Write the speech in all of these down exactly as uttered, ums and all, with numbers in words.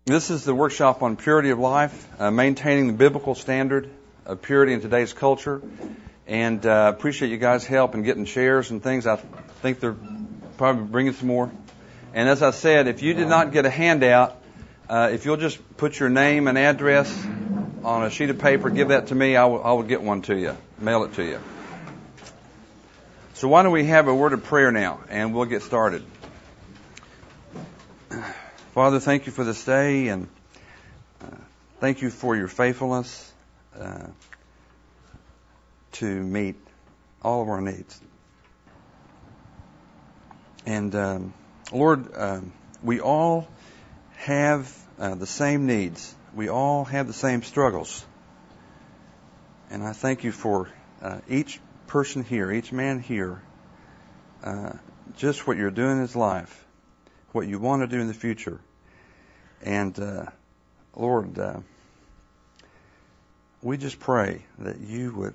This is the workshop on purity of life, uh, maintaining the biblical standard of purity in today's culture. And uh, appreciate you guys' help in getting chairs and things. I think they're probably bringing some more. And as I said, if you did not get a handout, uh, if you'll just put your name and address on a sheet of paper, give that to me, I will, I will get one to you, mail it to you. So why don't we have a word of prayer now, and we'll get started. Father, thank you for this day, and uh, thank you for your faithfulness uh, to meet all of our needs. And um, Lord, um, we all have uh, the same needs. We all have the same struggles. And I thank you for uh, each person here, each man here, uh, just what you're doing in his life, what you want to do in the future. And uh, Lord, uh, we just pray that you would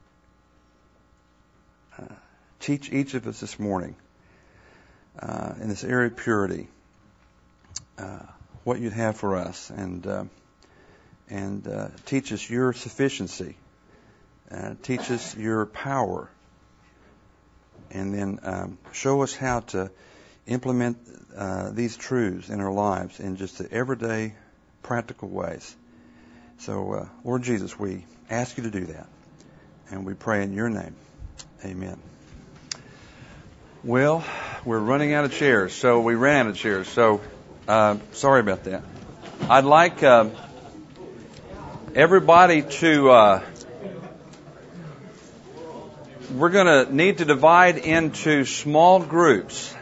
uh, teach each of us this morning uh, in this area of purity uh, what you'd have for us, and uh, and uh, teach us your sufficiency. Uh, teach us your power, and then um, show us how to implement uh, these truths in our lives in just the everyday, practical ways. So, uh, Lord Jesus, we ask you to do that, and we pray in your name. Amen. Well, we're running out of chairs, so we ran out of chairs. So, uh, sorry about that. I'd like uh, everybody to... Uh, We're going to need to divide into small groups.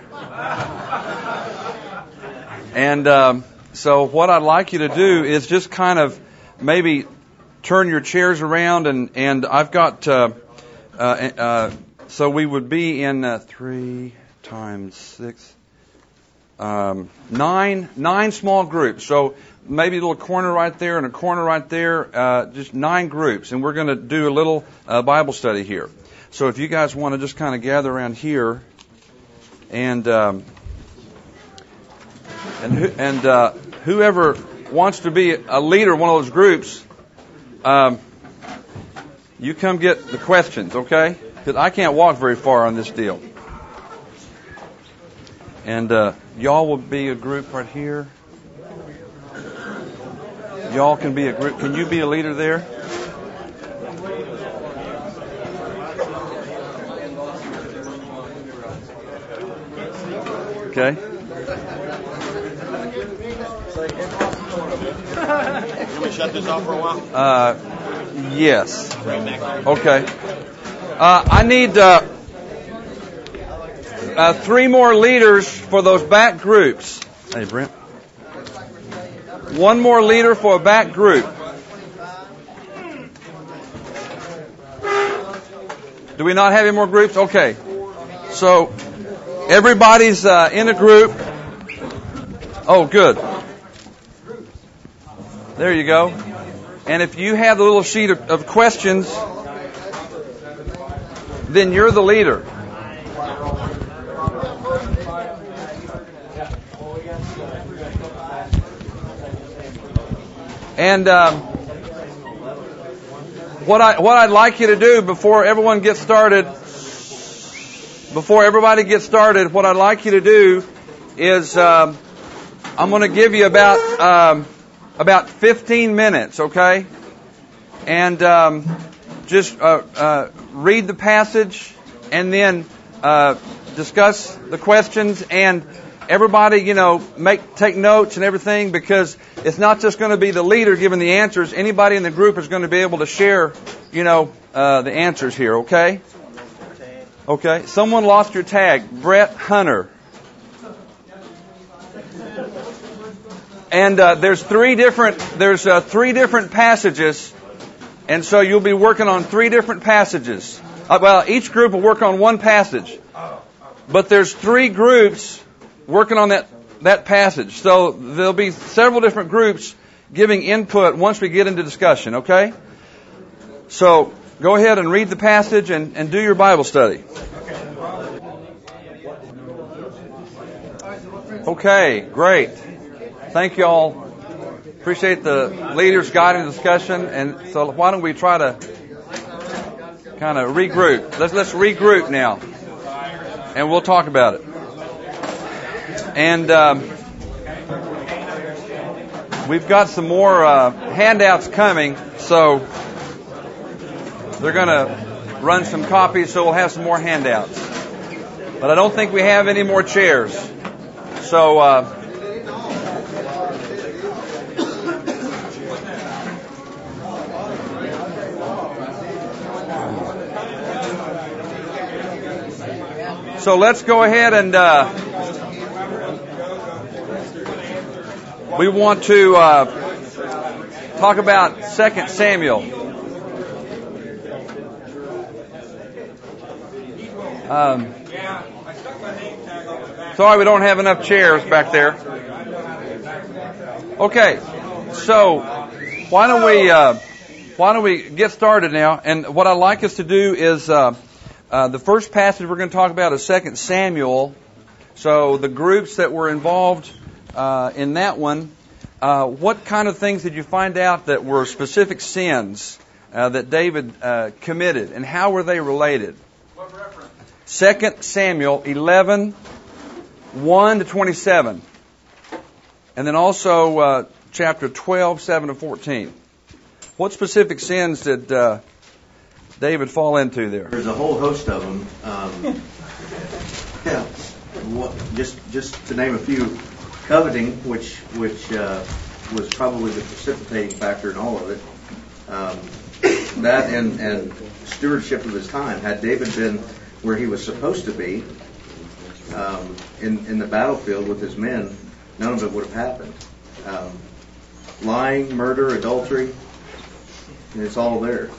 And um, so what I'd like you to do is just kind of maybe turn your chairs around, and, and I've got, uh, uh, uh, so we would be in uh, three times six, um, nine, nine small groups. So maybe a little corner right there and a corner right there, uh, just nine groups. And we're going to do a little uh, Bible study here. So if you guys want to just kind of gather around here, and um, and and uh, whoever wants to be a leader of one of those groups, um, you come get the questions, okay? Because I can't walk very far on this deal. And uh, y'all will be a group right here. Y'all can be a group. Can you be a leader there? Okay. Can we shut this off for a while? Uh, yes. Okay. Uh, I need uh, uh, three more leaders for those back groups. Hey, Brent. One more leader for a back group. Do we not have any more groups? Okay. So everybody's uh, in a group. Oh, good. There you go. And if you have the little sheet of, of questions, then you're the leader. And um, what I what I'd like you to do before everyone gets started. Before everybody gets started, what I'd like you to do is um, I'm going to give you about um, about fifteen minutes, okay? And um, just uh, uh, read the passage, and then uh, discuss the questions. And everybody, you know, make take notes and everything, because it's not just going to be the leader giving the answers. Anybody in the group is going to be able to share, you know, uh, the answers here, okay? Okay, someone lost your tag, Brett Hunter. And uh, there's three different there's uh, three different passages, and so you'll be working on three different passages. Uh, well, each group will work on one passage, but there's three groups working on that that passage. So there'll be several different groups giving input once we get into discussion. Okay, so go ahead and read the passage and, and do your Bible study. Okay, great. Thank you all appreciate the leaders guiding the discussion. And so why don't we try to kind of regroup? Let's let's regroup now, and we'll talk about it. And um, we've got some more uh, handouts coming, so they're going to run some copies, so we'll have some more handouts. But I don't think we have any more chairs. So uh, so let's go ahead and uh, we want to uh, talk about Second Samuel. Um, sorry, we don't have enough chairs back there. Okay, so why don't we uh, why don't we get started now? And what I'd like us to do is uh, uh, the first passage we're going to talk about is Second Samuel. So the groups that were involved uh, in that one, uh, what kind of things did you find out that were specific sins uh, that David uh, committed, and how were they related? What reference? Second Samuel eleven, one to twenty-seven. And then also uh, chapter twelve, seven to fourteen. What specific sins did uh, David fall into there? There's a whole host of them. Um, yeah, what, just just to name a few. Coveting, which which uh, was probably the precipitating factor in all of it. Um, that and, and stewardship of his time. Had David been where he was supposed to be um, in in the battlefield with his men, none of it would have happened. Um, lying, murder, adultery, it's all there.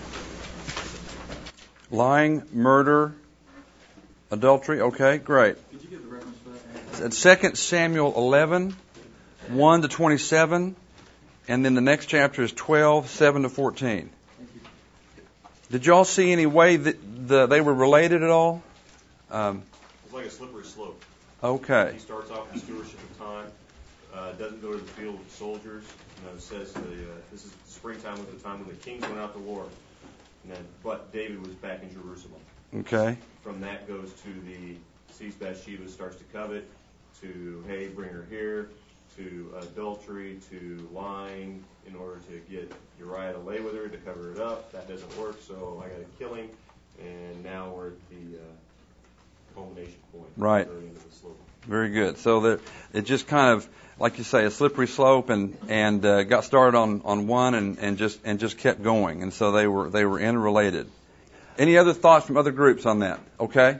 Lying, murder, adultery. Okay, great. Did you give the reference for that? It's Second Samuel eleven, one to twenty-seven, and then the next chapter is twelve, seven to fourteen. Did y'all see any way that the, they were related at all? Um, It's like a slippery slope. okay. He starts off with stewardship of time, uh, doesn't go to the field with soldiers. You know, it says the, uh, this is springtime was the time when the kings went out to war. And then, but David was back in Jerusalem. Okay. From that goes to the sees Bathsheba, starts to covet, to hey, bring her here, to adultery, to lying in order to get Uriah to lay with her, to cover it up. That doesn't work, so I got to kill him. And now we're at the uh, culmination point. Right. Very end of the slope. Very good. So that it just kind of, like you say, a slippery slope, and and uh, got started on, on one and, and just and just kept going, and so they were they were interrelated. Any other thoughts from other groups on that? Okay.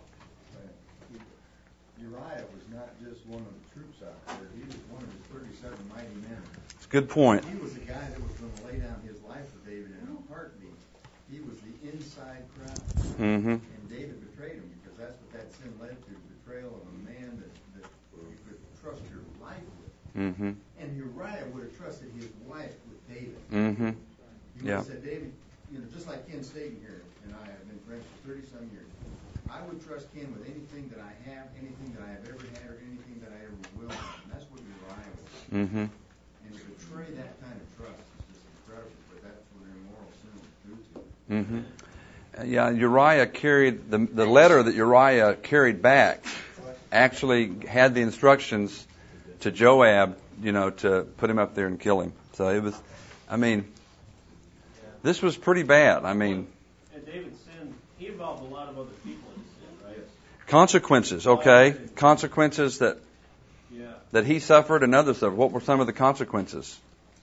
Uriah was not just one of the troops out there. He was one of his thirty-seven mighty men. It's a good point. He was the guy that was going to lay down his life for David in a heartbeat. He was the inside crowd. Mm-hmm. And David betrayed him because that's what that sin led to, betrayal of a man that, that you could trust your life with. Mm-hmm. And Uriah would have trusted his wife with David. Mm-hmm. He would Yeah. have said, David, you know, just like Ken Staten here and I have been friends for thirty-some years. I would trust Ken with anything that I have, anything that I have ever had, or anything that I ever will have. And that's what Uriah was. Mm-hmm. And to betray that kind of trust is just incredible, but that's what immoral sin is due to. Mm-hmm. Uh, yeah, Uriah carried the the letter that Uriah carried back actually had the instructions to Joab, you know, to put him up there and kill him. So it was, I mean, this was pretty bad. I mean, and David's sin, he involved a lot of other people in his sin, right? consequences. Okay, consequences that Yeah. that he suffered and others suffered. What were some of the consequences?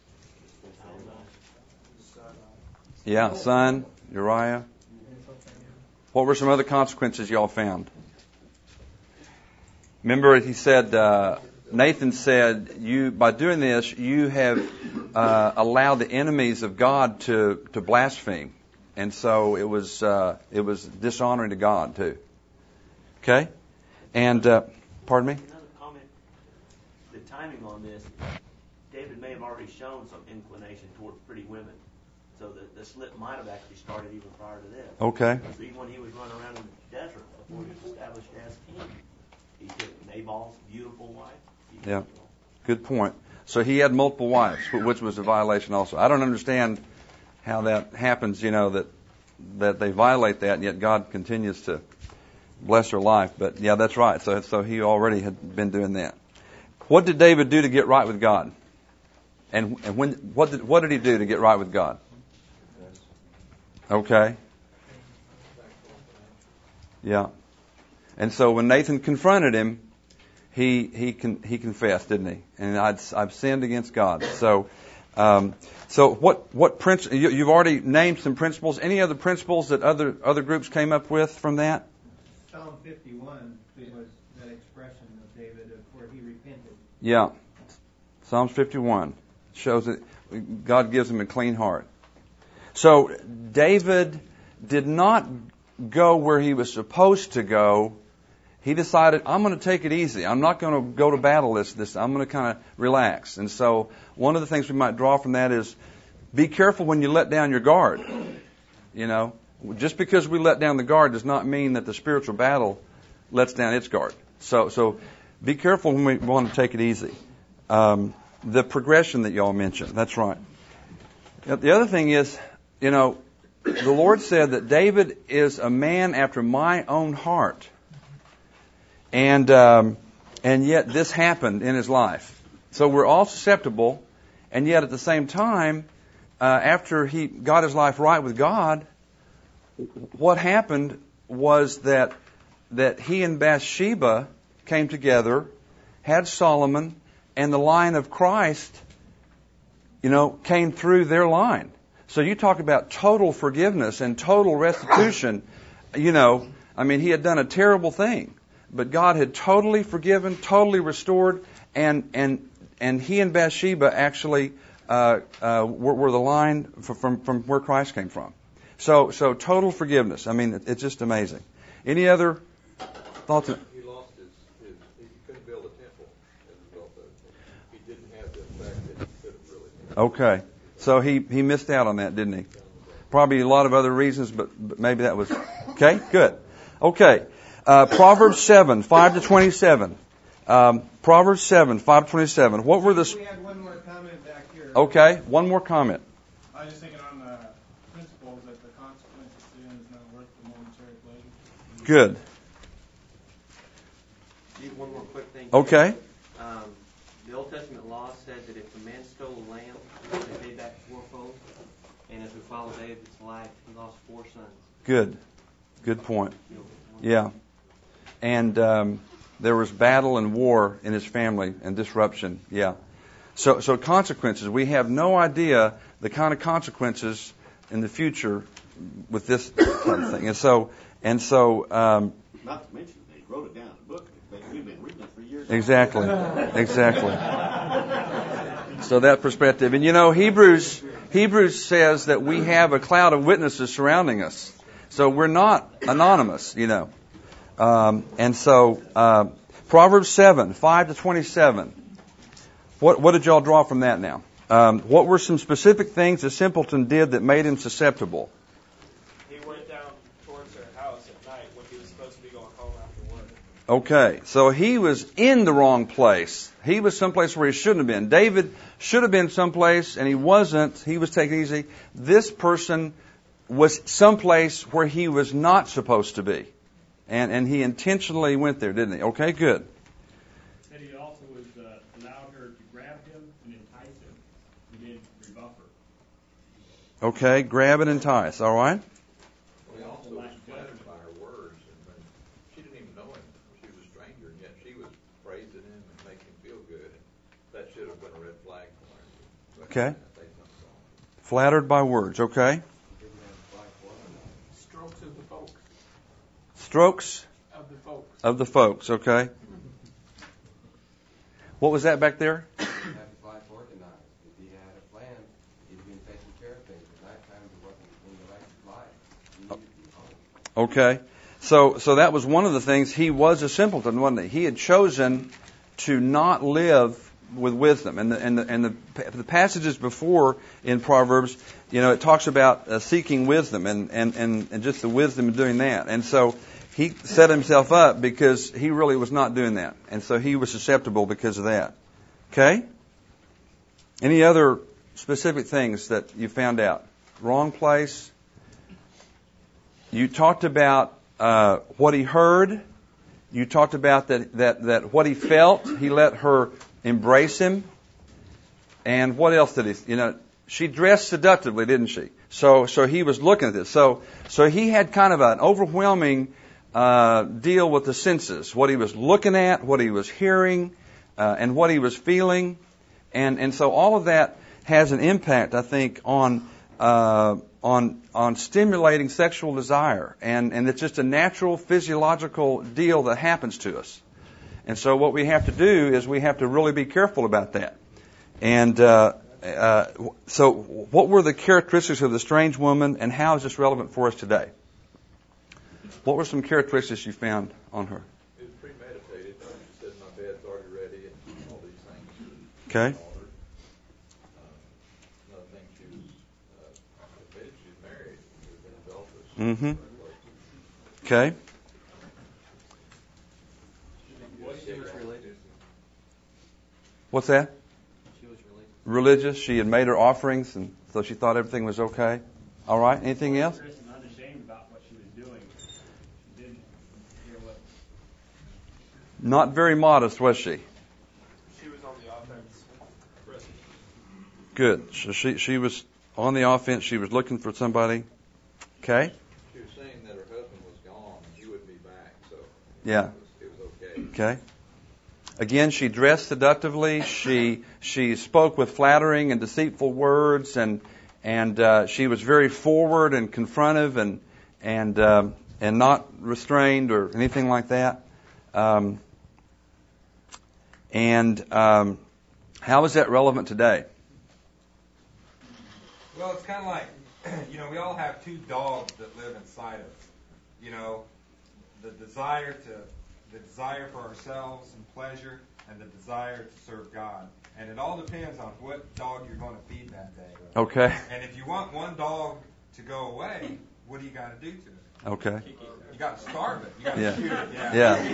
Yeah, son, Uriah. What were some other consequences y'all found? Remember, he said, uh, Nathan said, "You by doing this, you have uh, allowed the enemies of God to, to blaspheme," and so it was uh, it was dishonoring to God too. Okay, and uh, pardon me. Another comment. The timing on this, David may have already shown some inclination toward pretty women, so the, the slip might have actually started even prior to this. Okay. So even when he was running around in the desert before he was established as king, he took Nabal's beautiful wife. He Yeah. Good point. So he had multiple wives, which was a violation also. I don't understand how that happens, you know, that that they violate that, and yet God continues to bless her life. But yeah, that's right. So so he already had been doing that. What did David do to get right with God? And and when what did what did he do to get right with God? Okay. Yeah. And so when Nathan confronted him, he he con, he confessed, didn't he? And I'd, I've sinned against God. So um, so what what princ- you, you've already named some principles. Any other principles that other other groups came up with from that? Psalm fifty-one was that expression of David of where he repented. Yeah. Psalms fifty-one shows that God gives him a clean heart. So David did not go where he was supposed to go. He decided, I'm going to take it easy. I'm not going to go to battle this. this. I'm going to kind of relax. And so one of the things we might draw from that is be careful when you let down your guard. You know, just because we let down the guard does not mean that the spiritual battle lets down its guard. So so be careful when we want to take it easy. Um, the progression that y'all mentioned, that's right. The other thing is, you know, the Lord said that David is a man after my own heart. And um, and yet this happened in his life. So we're all susceptible, and yet at the same time, uh, after he got his life right with God, what happened was that that he and Bathsheba came together, had Solomon, and the line of Christ, you know, came through their line. So you talk about total forgiveness and total restitution. You know, I mean, he had done a terrible thing. But God had totally forgiven, totally restored, and and and he and Bathsheba actually uh, uh, were, were the line from, from from where Christ came from. So so total forgiveness. I mean, it's just amazing. Any other thoughts? He lost his, his he couldn't build a temple as a result of it. He didn't have the fact that he could have really. Okay, so he he missed out on that, didn't he? Probably a lot of other reasons, but, but maybe that was okay. Good. Okay. Uh, Proverbs seven, five to twenty-seven. Um, Proverbs seven, five to twenty-seven. What were the... We had one more comment back here. Okay, one more comment. I was just thinking on the principles that the consequence of sin is not worth the momentary pleasure. Good. One more quick thing. Okay. Um, the Old Testament law said that if a man stole a lamb, they paid back fourfold. And as we follow David's life, he lost four sons. Good. Good point. Yeah. And um, there was battle and war in his family and disruption. Yeah. So, so consequences. We have no idea the kind of consequences in the future with this kind of thing. And so, and so. Um, Not to mention they wrote it down in the book. We've been reading it for years. Exactly. Exactly. So that perspective, and you know, Hebrews Hebrews says that we have a cloud of witnesses surrounding us. So we're not anonymous, you know. Um, and so, uh, Proverbs seven, five to twenty-seven. What, what did y'all draw from that now? Um, what were some specific things the simpleton did that made him susceptible? He went down towards her house at night when he was supposed to be going home after work. Okay, so he was in the wrong place. He was someplace where he shouldn't have been. David should have been someplace, and he wasn't. He was taking it easy. This person was someplace where he was not supposed to be. And and he intentionally went there, didn't he? Okay, good. Said he also was uh, allowed her to grab him and entice him. He did rebuff her. Okay, grab and entice, all right? Well, he also was flattered by her words. And she didn't even know him. She was a stranger, and yet she was praising him and making him feel good. That should have been a red flag for her. Okay. Flattered by words, okay. Strokes of the folks. Strokes Of the folks. of the folks, okay. What was that back there? Have his life organized. If he had a plan, he'd been taking care of things. At night time, he wasn't in the right life. He needed to be home. Okay. So so that was one of the things. He was a simpleton, wasn't he? He had chosen to not live with wisdom. And the and the and the, the passages before in Proverbs, you know, it talks about uh, seeking wisdom and, and, and, and just the wisdom of doing that. And so he set himself up because he really was not doing that. And so he was susceptible because of that. Okay? Any other specific things that you found out? Wrong place. You talked about uh, what he heard. You talked about that, that, that what he felt. He let her embrace him. And what else did he, you know, she dressed seductively, didn't she? So, so he was looking at this. So, so he had kind of an overwhelming uh, deal with the senses. What he was looking at, what he was hearing, uh, and what he was feeling. And, and so all of that has an impact, I think, on, uh, on, on stimulating sexual desire. And, and it's just a natural physiological deal that happens to us. And so what we have to do is we have to really be careful about that. And uh, uh, so what were the characteristics of the strange woman, and how is this relevant for us today? What were some characteristics you found on her? It was premeditated. She said, my bed's already ready, and all these things. Okay. Uh, another thing, she was uh, admitted she was married. She was an adulteress. Mm-hmm. Okay. She was religious. What's that? She was religious. Religious. She had made her offerings, and so she thought everything was okay. All right. Anything else? Chris is unashamed about what she was doing. She didn't hear what. Not very modest, was she? She was on the offense. Good. So she she was on the offense. She was looking for somebody. Okay. She was saying that her husband was gone and he wouldn't be back, so Yeah. it was, it was okay. Okay. Again, she dressed seductively. She she spoke with flattering and deceitful words, and and uh, she was very forward and confrontive, and and um, and not restrained or anything like that. Um, and um, how is that relevant today? Well, it's kind of like, you know, we all have two dogs that live inside us. You know, the desire to, the desire for ourselves and pleasure, and the desire to serve God. And it all depends on what dog you're going to feed that day. Okay. And if you want one dog to go away, what do you got to do to it? Okay. You got to starve it. You got to Yeah. shoot it. Yeah.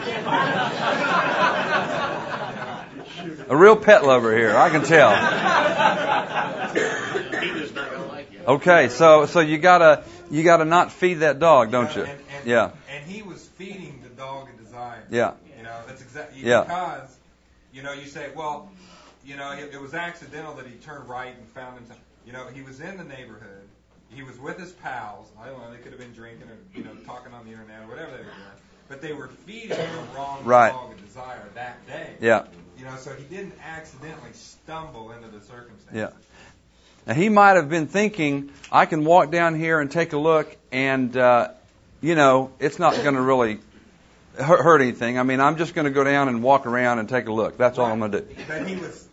Yeah. A real pet lover here, I can tell. Okay, so so you gotta you gotta not feed that dog, don't you? And, and, Yeah. And he was feeding the dog a desire. Yeah. You know, that's exactly Yeah. because, you know, you say, well, you know, it, it was accidental that he turned right and found himself. You know, he was in the neighborhood. He was with his pals. I don't know. They could have been drinking or, you know, talking on the internet or whatever they were doing. But they were feeding the wrong Right. dog a desire that day. Yeah. You know, so he didn't accidentally stumble into the circumstances. Yeah. Now he might have been thinking, I can walk down here and take a look, and uh, you know, it's not going to really hurt, hurt anything. I mean, I'm just going to go down and walk around and take a look. That's all I'm going to do. But he was.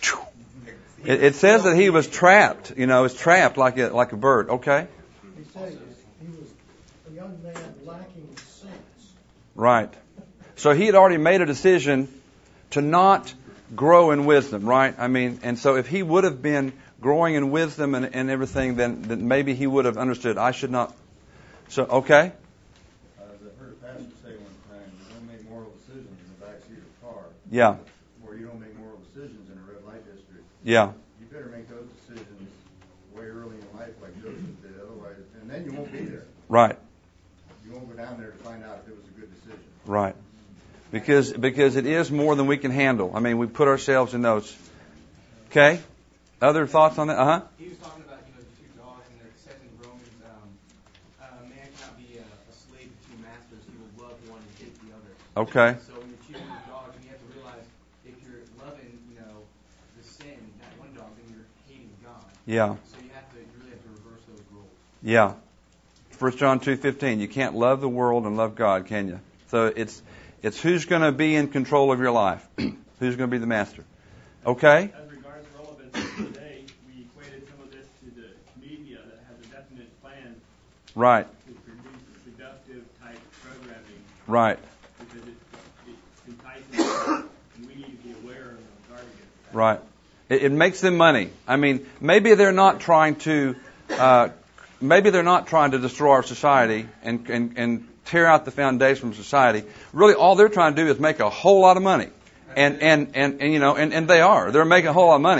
It, it says that he was trapped. You know, it's trapped like a like a bird. Okay. He says he was a young man lacking sense. Right. So he had already made a decision to not grow in wisdom, right? I mean, and so if he would have been growing in wisdom and, and everything, then, then maybe he would have understood, I should not. So, okay. Uh, as I heard a pastor say one time, you don't make moral decisions in the backseat of a car. Yeah. Or you don't make moral decisions in a red light district. Yeah. You better make those decisions way early in life like Joseph did, otherwise, and then you won't be there. Right. You won't go down there to find out if it was a good decision. Right. Because because it is more than we can handle. I mean, we put ourselves in those. Okay? Other thoughts on that? Uh-huh. He was talking about, you know, the two dogs, and it says in Romans, um, a man cannot be a, a slave to two masters. He will love one and hate the other. Okay. So when you're choosing the dog, you have to realize if you're loving, you know, the sin, that one dog, then you're hating God. Yeah. So you have to, you really have to reverse those roles. Yeah. First John two fifteen. You can't love the world and love God, can you? So it's it's who's going to be in control of your life. Who's going to be the master. Okay? As regards relevance today, we equated some of this to the media that has a definite plan Right. to produce a seductive type programming. Right. Because it, it's enticing, and we need to be aware and guard against that. Right. It, it makes them money. I mean, maybe they're not trying to, uh, maybe they're not trying to destroy our society and, and, and tear out the foundation of society. Really, all they're trying to do is make a whole lot of money. And, and, and, and you know, and, and they are. They're making a whole lot of money.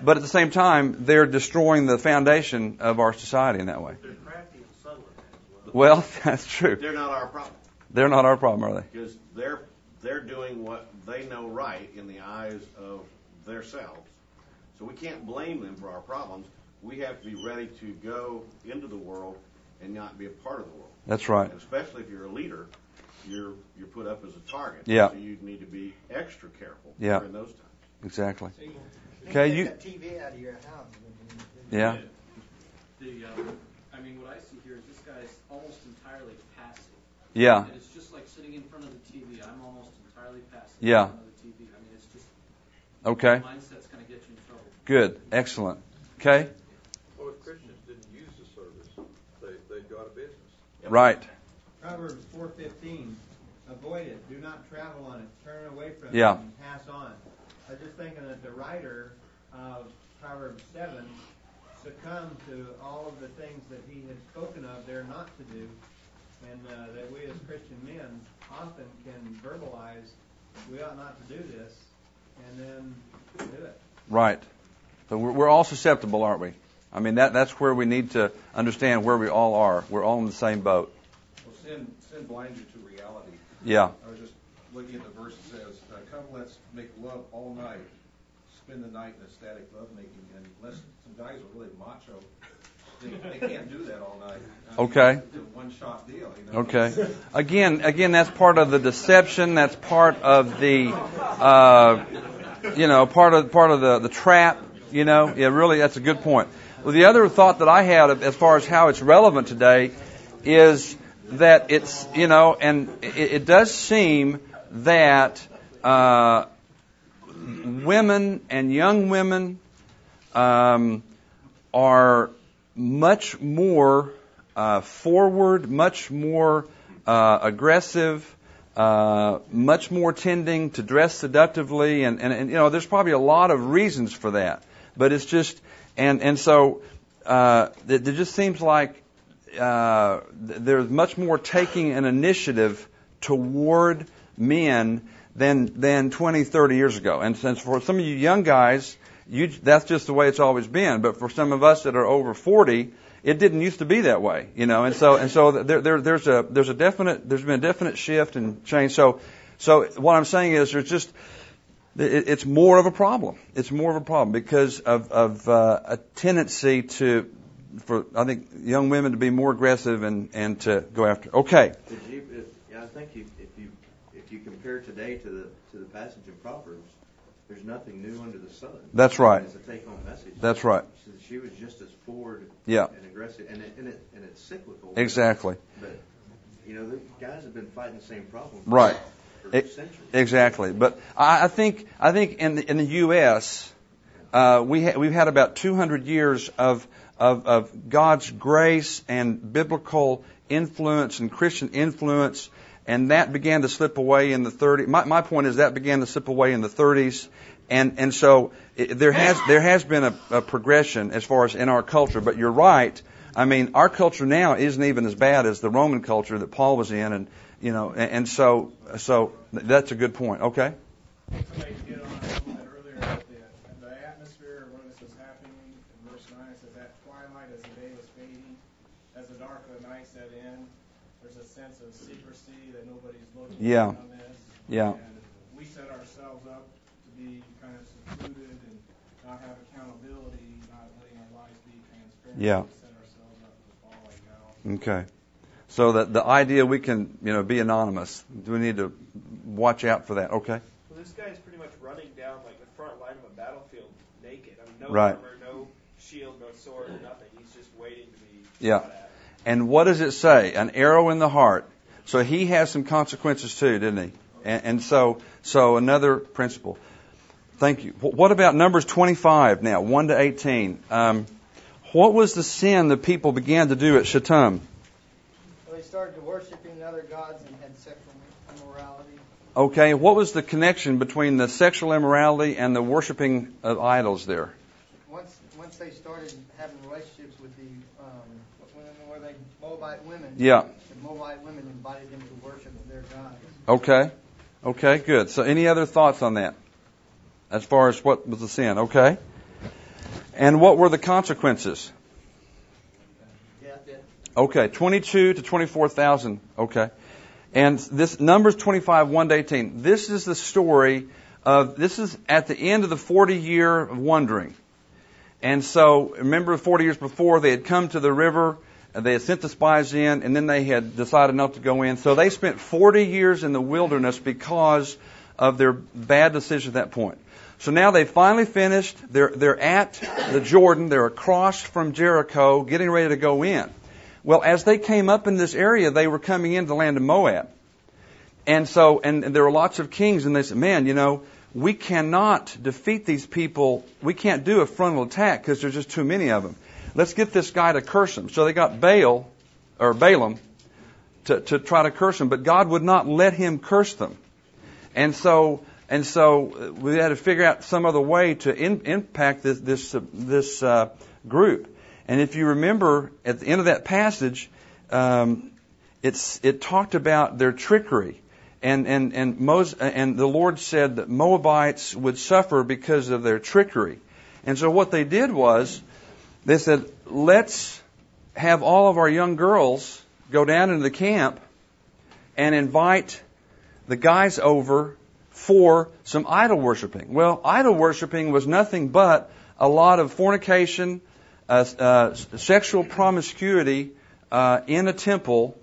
but at the same time, they're destroying the foundation of our society in that way. They're crafty and subtle. Well, that's true. They're not our problem. They're not our problem, are they? Because they're they're doing what they know right in the eyes of themselves. So we can't blame them for our problems. We have to be ready to go into the world and not be a part of the world. That's right. And especially if you're a leader, you're you're put up as a target. Yeah. So you need to be extra careful Yeah. during those times. Exactly. Okay, Okay, you. Take that T V out of your house. Yeah. The, um, I mean, what I see here is this guy's almost entirely passive. Yeah. And it's just like sitting in front of the T V. I'm almost entirely passive Yeah. in front of the T V. I mean, it's just Okay. the mindset's going to get you in trouble. Good. Excellent. Okay. Well, if Christians didn't use the service, they, they'd go out of business. Right. Proverbs four fifteen, avoid it, do not travel on it, turn away from Yeah. it and pass on. I was just thinking that the writer of Proverbs seven succumbed to all of the things that he had spoken of there not to do, and uh, that we as Christian men often can verbalize, we ought not to do this, and then do it. Right. So we're, we're all susceptible, aren't we? I mean, that that's where we need to understand where we all are. We're all in the same boat. Well, sin, sin blinds you to reality. Yeah. I was just looking at the verse that says, uh, come, let's make love all night, spend the night in ecstatic lovemaking, and unless some guys are really macho, they, they can't do that all night. I mean, Okay. It's a one-shot deal, you know. Okay. Again, again, that's part of the deception. That's part of the, uh, you know, part of part of the the trap. You know, yeah, really, that's a good point. Well, the other thought that I had as far as how it's relevant today is that it's, you know, and it, it does seem that uh, women and young women um, are much more uh, forward, much more uh, aggressive, uh, much more tending to dress seductively, and, and, and you know, there's probably a lot of reasons for that. But it's just, and and so uh, it, it just seems like uh, there's much more taking an initiative toward men than than twenty, thirty years ago. And since for some of you young guys, you that's just the way it's always been. But for some of us that are over forty, it didn't used to be that way, you know. And so and so there, there there's a there's a definite there's been a definite shift and change. So so what I'm saying is there's just it's more of a problem. It's more of a problem because of, of uh, a tendency to, for I think young women to be more aggressive and, and to go after. Okay. Did you, if, yeah, I think you, if you if you compare today to the to the passage in Proverbs, there's nothing new under the sun. That's right. It's a take-home message. That's right. She, she was just as forward yeah. and aggressive, and it, and it and it's cyclical. Exactly. But you know, the guys have been fighting the same problem. Right. For It, centuries. exactly, but I, I think I think in the, in the U S uh, we ha- we've had about two hundred years of, of of God's grace and biblical influence and Christian influence, and that began to slip away in the thirties. My, my point is that began to slip away in the thirties, and and so it, there has there has been a, a progression as far as in our culture. But you're right. I mean, our culture now isn't even as bad as the Roman culture that Paul was in, and you know, and, and so so that's a good point. Okay. Somebody hit on it a little bit earlier about the, the atmosphere when this was happening. In verse nine, it says, "At twilight, as the day was fading, as the dark of the night set in, there's a sense of secrecy that nobody's looking Yeah. on this. Yeah. And we set ourselves up to be kind of secluded and not have accountability, not letting our lives be transparent. Yeah. We set ourselves up to fall right now." Okay. So that the idea we can, you know, be anonymous, we need to watch out for that. Okay. Well, this guy's pretty much running down like the front line of a battlefield naked. I mean, no Right. armor, no shield, no sword, nothing. He's just waiting to be Yeah. shot at. And what does it say? An arrow in the heart. So he has some consequences too, didn't he? And, and so, so another principle. Thank you. What about Numbers twenty-five now, one to eighteen? Um, what was the sin the people began to do at Shittim? Well, they started worshiping other gods and had sexual immorality. Okay, what was the connection between the sexual immorality and the worshiping of idols there? Once once they started having relationships with the um, women, were they Moabite women? Yeah. The Moabite women invited them to worship their gods. Okay. Okay, good. So any other thoughts on that? As far as what was the sin? Okay. And what were the consequences? Okay, twenty-two to twenty-four thousand. Okay. And this Numbers twenty-five, one to eighteen. This is the story of, this is at the end of the forty year of wandering. And so, remember forty years before, they had come to the river, they had sent the spies in, and then they had decided not to go in. So they spent forty years in the wilderness because of their bad decision at that point. So now they finally finished, they're, they're at the Jordan, they're across from Jericho, getting ready to go in. Well, as they came up in this area, they were coming into the land of Moab. And so, and, and there were lots of kings, and they said, man, you know, we cannot defeat these people. We can't do a frontal attack because there's just too many of them. Let's get this guy to curse them. So they got Baal, or Balaam, to, to try to curse them, but God would not let him curse them. And so, and so we had to figure out some other way to in, impact this, this, uh, this, uh, group. And if you remember, at the end of that passage, um, it's, it talked about their trickery. And, and, and, Moses, and the Lord said that Moabites would suffer because of their trickery. And so what they did was, they said, let's have all of our young girls go down into the camp and invite the guys over for some idol worshiping. Well, idol worshiping was nothing but a lot of fornication, Uh, uh, sexual promiscuity uh, in a temple,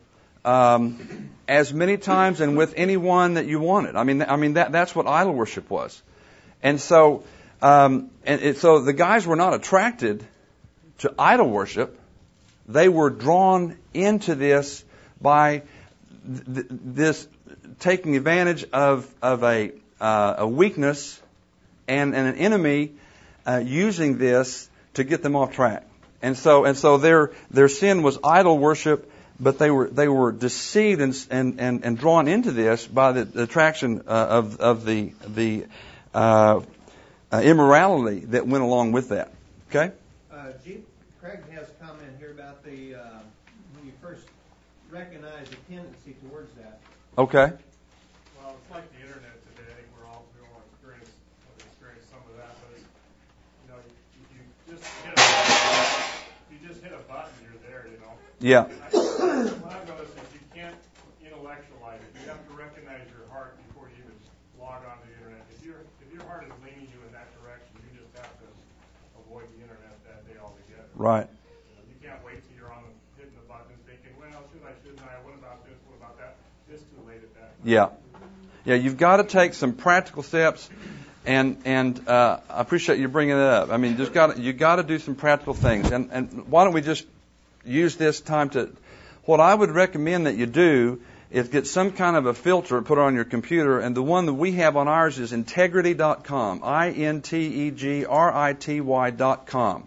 um, as many times and with anyone that you wanted. I mean, I mean that that's what idol worship was, and so um, and it, so the guys were not attracted to idol worship; they were drawn into this by th- this taking advantage of of a uh, a weakness and, and an enemy uh, using this to get them off track. And so, and so their, their sin was idol worship, but they were, they were deceived and, and, and, and drawn into this by the, the attraction uh, of, of the, the, uh, uh, immorality that went along with that. Okay? Uh, G. Craig has a comment here about the, uh, when you first recognize a tendency towards that. Okay. Well, it's like the internet today. We're all, we all experience, experience some of that, but it's, you know, if you just hit a you just hit a button, you're there, you know. Yeah. I, what I've noticed is you can't intellectualize it. You have to recognize your heart before you even log on to the internet. If your if your heart is leaning you in that direction, you just have to avoid the internet that day altogether. Right. You know, you can't wait till you're on the hitting the button and thinking, well, should I, shouldn't I? What about this? What about that? It's too late at that point. Yeah. Yeah, you've got to take some practical steps, and and uh, I appreciate you bringing that up. I mean, there's got you got to do some practical things, and and why don't we just use this time to? What I would recommend that you do is get some kind of a filter and put it on your computer, and the one that we have on ours is integrity dot com, I N T E G R I T Y dot com,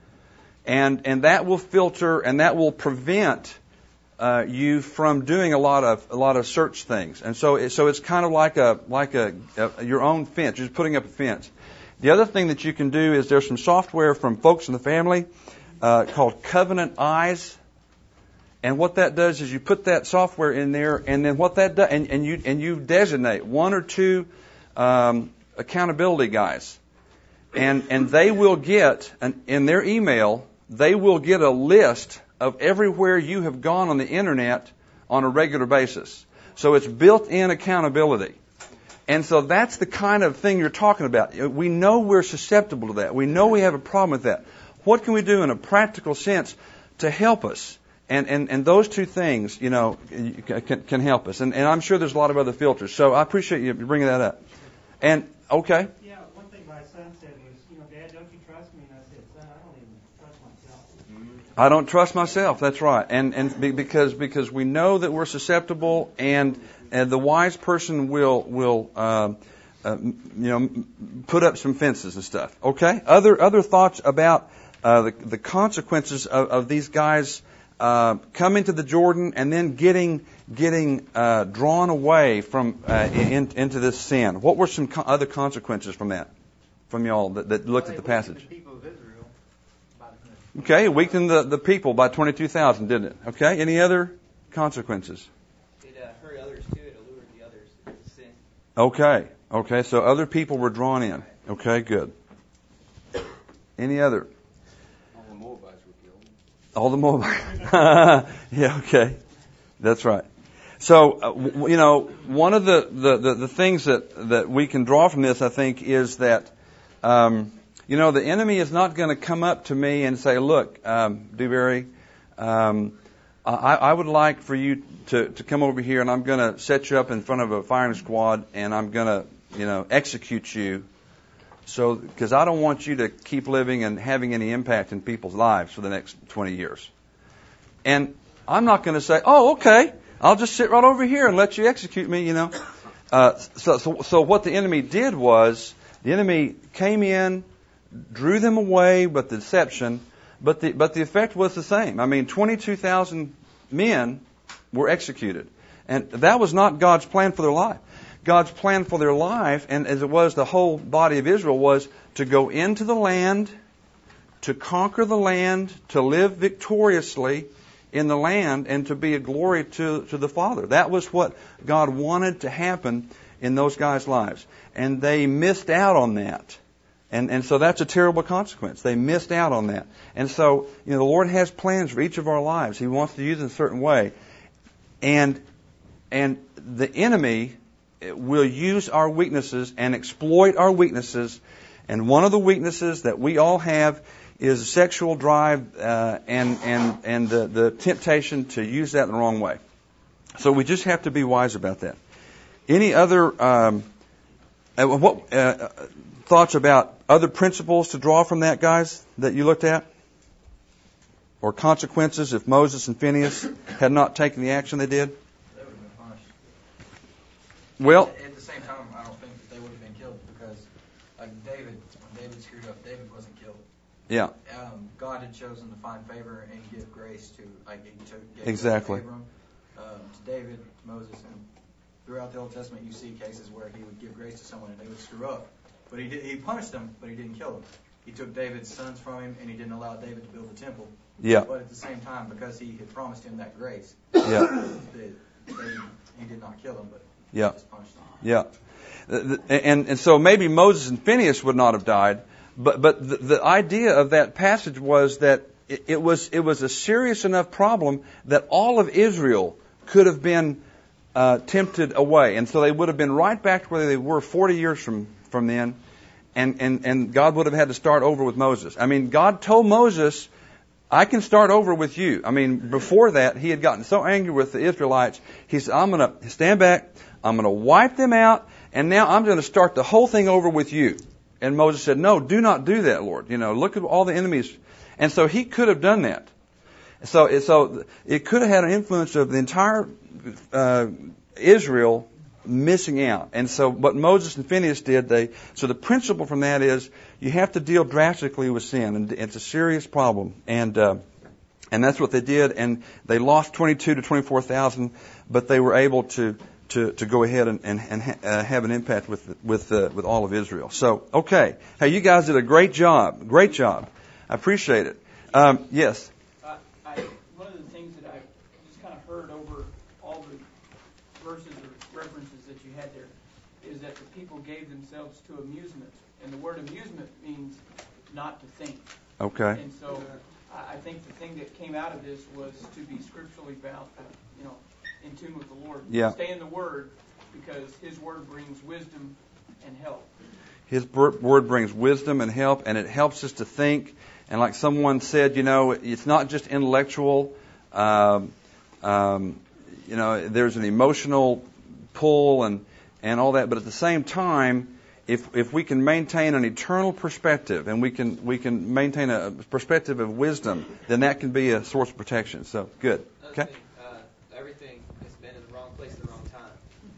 and and that will filter and that will prevent Uh, you from doing a lot of a lot of search things, and so so it's kind of like a like a, a your own fence. You're just putting up a fence. The other thing that you can do is there's some software from folks in the family uh, called Covenant Eyes, and what that does is you put that software in there, and then what that does, and, and you and you designate one or two um, accountability guys, and and they will get an, in their email they will get a list of everywhere you have gone on the internet on a regular basis. So it's built-in accountability. And so that's the kind of thing you're talking about. We know we're susceptible to that. We know we have a problem with that. What can we do in a practical sense to help us? And and, and those two things, you know, can, can help us. And, and I'm sure there's a lot of other filters. So I appreciate you bringing that up. And, okay. Yeah, one thing my son said was, you know, Dad, don't you trust me? And I said, son, I don't even trust myself. I don't trust myself. That's right, and and because because we know that we're susceptible, and and the wise person will will uh, uh, you know put up some fences and stuff. Okay. Other other thoughts about uh, the the consequences of, of these guys uh, coming to the Jordan and then getting getting uh, drawn away from uh, in, into this sin. What were some co- other consequences from that? From y'all that, that looked well, at the passage. The people of Israel. Okay, it weakened the, the people by twenty-two thousand, didn't it? Okay, any other consequences? It uh, hurt others too. It allured the others to sin. Okay, okay, so other people were drawn in. Okay, good. Any other? All the Moabites were killed. All the Moabites. Yeah, okay. That's right. So, uh, w- you know, one of the, the, the, the things that, that we can draw from this, I think, is that, um, you know, the enemy is not going to come up to me and say, look, um, Dewberry, um, I, I would like for you to, to come over here, and I'm going to set you up in front of a firing squad, and I'm going to, you know, execute you. So, because I don't want you to keep living and having any impact in people's lives for the next twenty years. And I'm not going to say, oh, okay, I'll just sit right over here and let you execute me, you know. Uh, so, so, so what the enemy did was, the enemy came in, drew them away with the deception, but the, but the effect was the same. I mean, twenty-two thousand men were executed. And that was not God's plan for their life. God's plan for their life, and as it was the whole body of Israel, was to go into the land, to conquer the land, to live victoriously in the land, and to be a glory to, to the Father. That was what God wanted to happen in those guys' lives. And they missed out on that. And, and so that's a terrible consequence. They missed out on that. And so, you know, the Lord has plans for each of our lives. He wants to use it in a certain way. And, and the enemy will use our weaknesses and exploit our weaknesses. And one of the weaknesses that we all have is a sexual drive uh, and and and the, the temptation to use that in the wrong way. So we just have to be wise about that. Any other um, uh, what uh, thoughts about other principles to draw from that, guys, that you looked at? Or consequences if Moses and Phineas had not taken the action they did? They would have been punished. Well, at the same time, I don't think that they would have been killed because, like David, when David screwed up, David wasn't killed. Yeah. Um, God had chosen to find favor and give grace to, like, he took gave exactly. to Abram, um, to David, to Moses, and throughout the Old Testament, you see cases where he would give grace to someone and they would screw up, but he did, he punished them, but he didn't kill them. He took David's sons from him, and he didn't allow David to build the temple. Yeah. But at the same time, because he had promised him that grace, yeah. they, they, he did not kill them, but yeah. he just punished them. Yeah. And, and so maybe Moses and Phineas would not have died, but but the, the idea of that passage was that it, it was it was a serious enough problem that all of Israel could have been uh, tempted away, and so they would have been right back to where they were forty years from from then, and and and God would have had to start over with Moses. I mean, God told Moses, I can start over with you. I mean, before that, he had gotten so angry with the Israelites, he said, I'm going to stand back, I'm going to wipe them out, and now I'm going to start the whole thing over with you. And Moses said, no, do not do that, Lord. You know, look at all the enemies. And so he could have done that. So, so it could have had an influence of the entire uh, Israel missing out. And so what Moses and Phineas did, they, so the principle from that is you have to deal drastically with sin, and it's a serious problem. And, uh, and that's what they did. And they lost twenty-two to twenty-four thousand, but they were able to, to, to go ahead and, and, and ha- uh, have an impact with, with, uh, with all of Israel. So, okay. Hey, you guys did a great job. Great job. I appreciate it. Um, yes? Uh, I, one of the things that I just kind of heard over all the verses or references that you had there is that the people gave themselves to amusement. And the word amusement means not to think. Okay. And so I, I think the thing that came out of this was to be scripturally bound, uh, you know, in tune with the Lord. Yeah. Stay in the Word because His Word brings wisdom and help. His Word brings wisdom and help, and it helps us to think. And like someone said, you know, it's not just intellectual. Um, um, you know, there's an emotional pull and, and all that. But at the same time, if if we can maintain an eternal perspective and we can we can maintain a perspective of wisdom, then that can be a source of protection. So good. Okay. Uh, everything has been in the wrong place at the wrong time.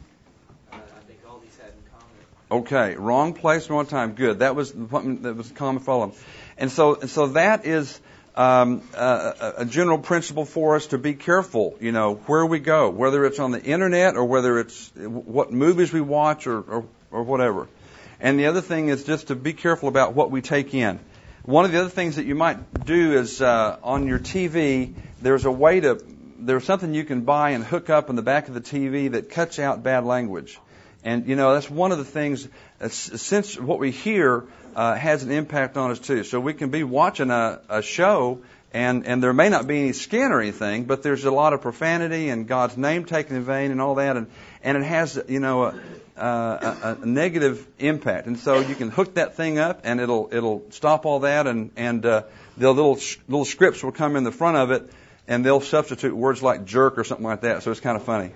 Uh, I think all these had in common. Okay, wrong place, wrong time. Good. That was that was common for all of them. And so, and so that is um, a, a general principle for us to be careful. You know, where we go, whether it's on the internet or whether it's what movies we watch or, or, or whatever. And the other thing is just to be careful about what we take in. One of the other things that you might do is uh, on your T V, there's a way to there's something you can buy and hook up in the back of the T V that cuts out bad language. And, you know, that's one of the things, uh, since what we hear uh, has an impact on us, too. So we can be watching a, a show, and, and there may not be any skin or anything, but there's a lot of profanity and God's name taken in vain and all that, and, and it has, you know, a, a, a negative impact. And so you can hook that thing up, and it'll it'll stop all that, and, and uh, the little, little scripts will come in the front of it, and they'll substitute words like jerk or something like that, so it's kind of funny.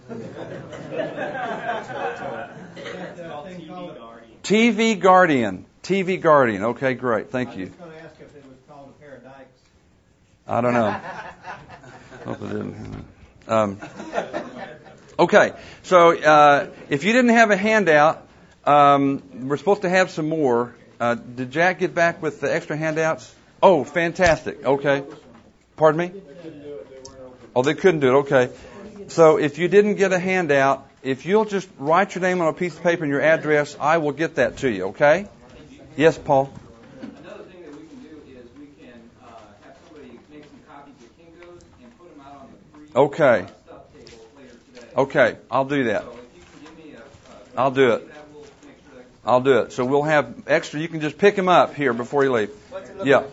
T V Guardian. T V Guardian. Okay, great. Thank you. I was going to ask if it was called a pair of dikes. I don't know. Hope it didn't. Um, okay, so uh, if you didn't have a handout, um, we're supposed to have some more. Uh, did Jack get back with the extra handouts? Oh, fantastic. Okay. Pardon me? Oh, they couldn't do it. Okay. So if you didn't get a handout, if you'll just write your name on a piece of paper and your address, I will get that to you, okay? Yes, Paul? Another thing that we can do is we can uh, have somebody make some copies of Kinko's and put them out on the free Okay. uh, stuff table later today. Okay, I'll do that. So if you can give me a, a I'll do it. that, we'll make sure that I'll do it. So we'll have extra. You can just pick them up here before you leave. Yeah.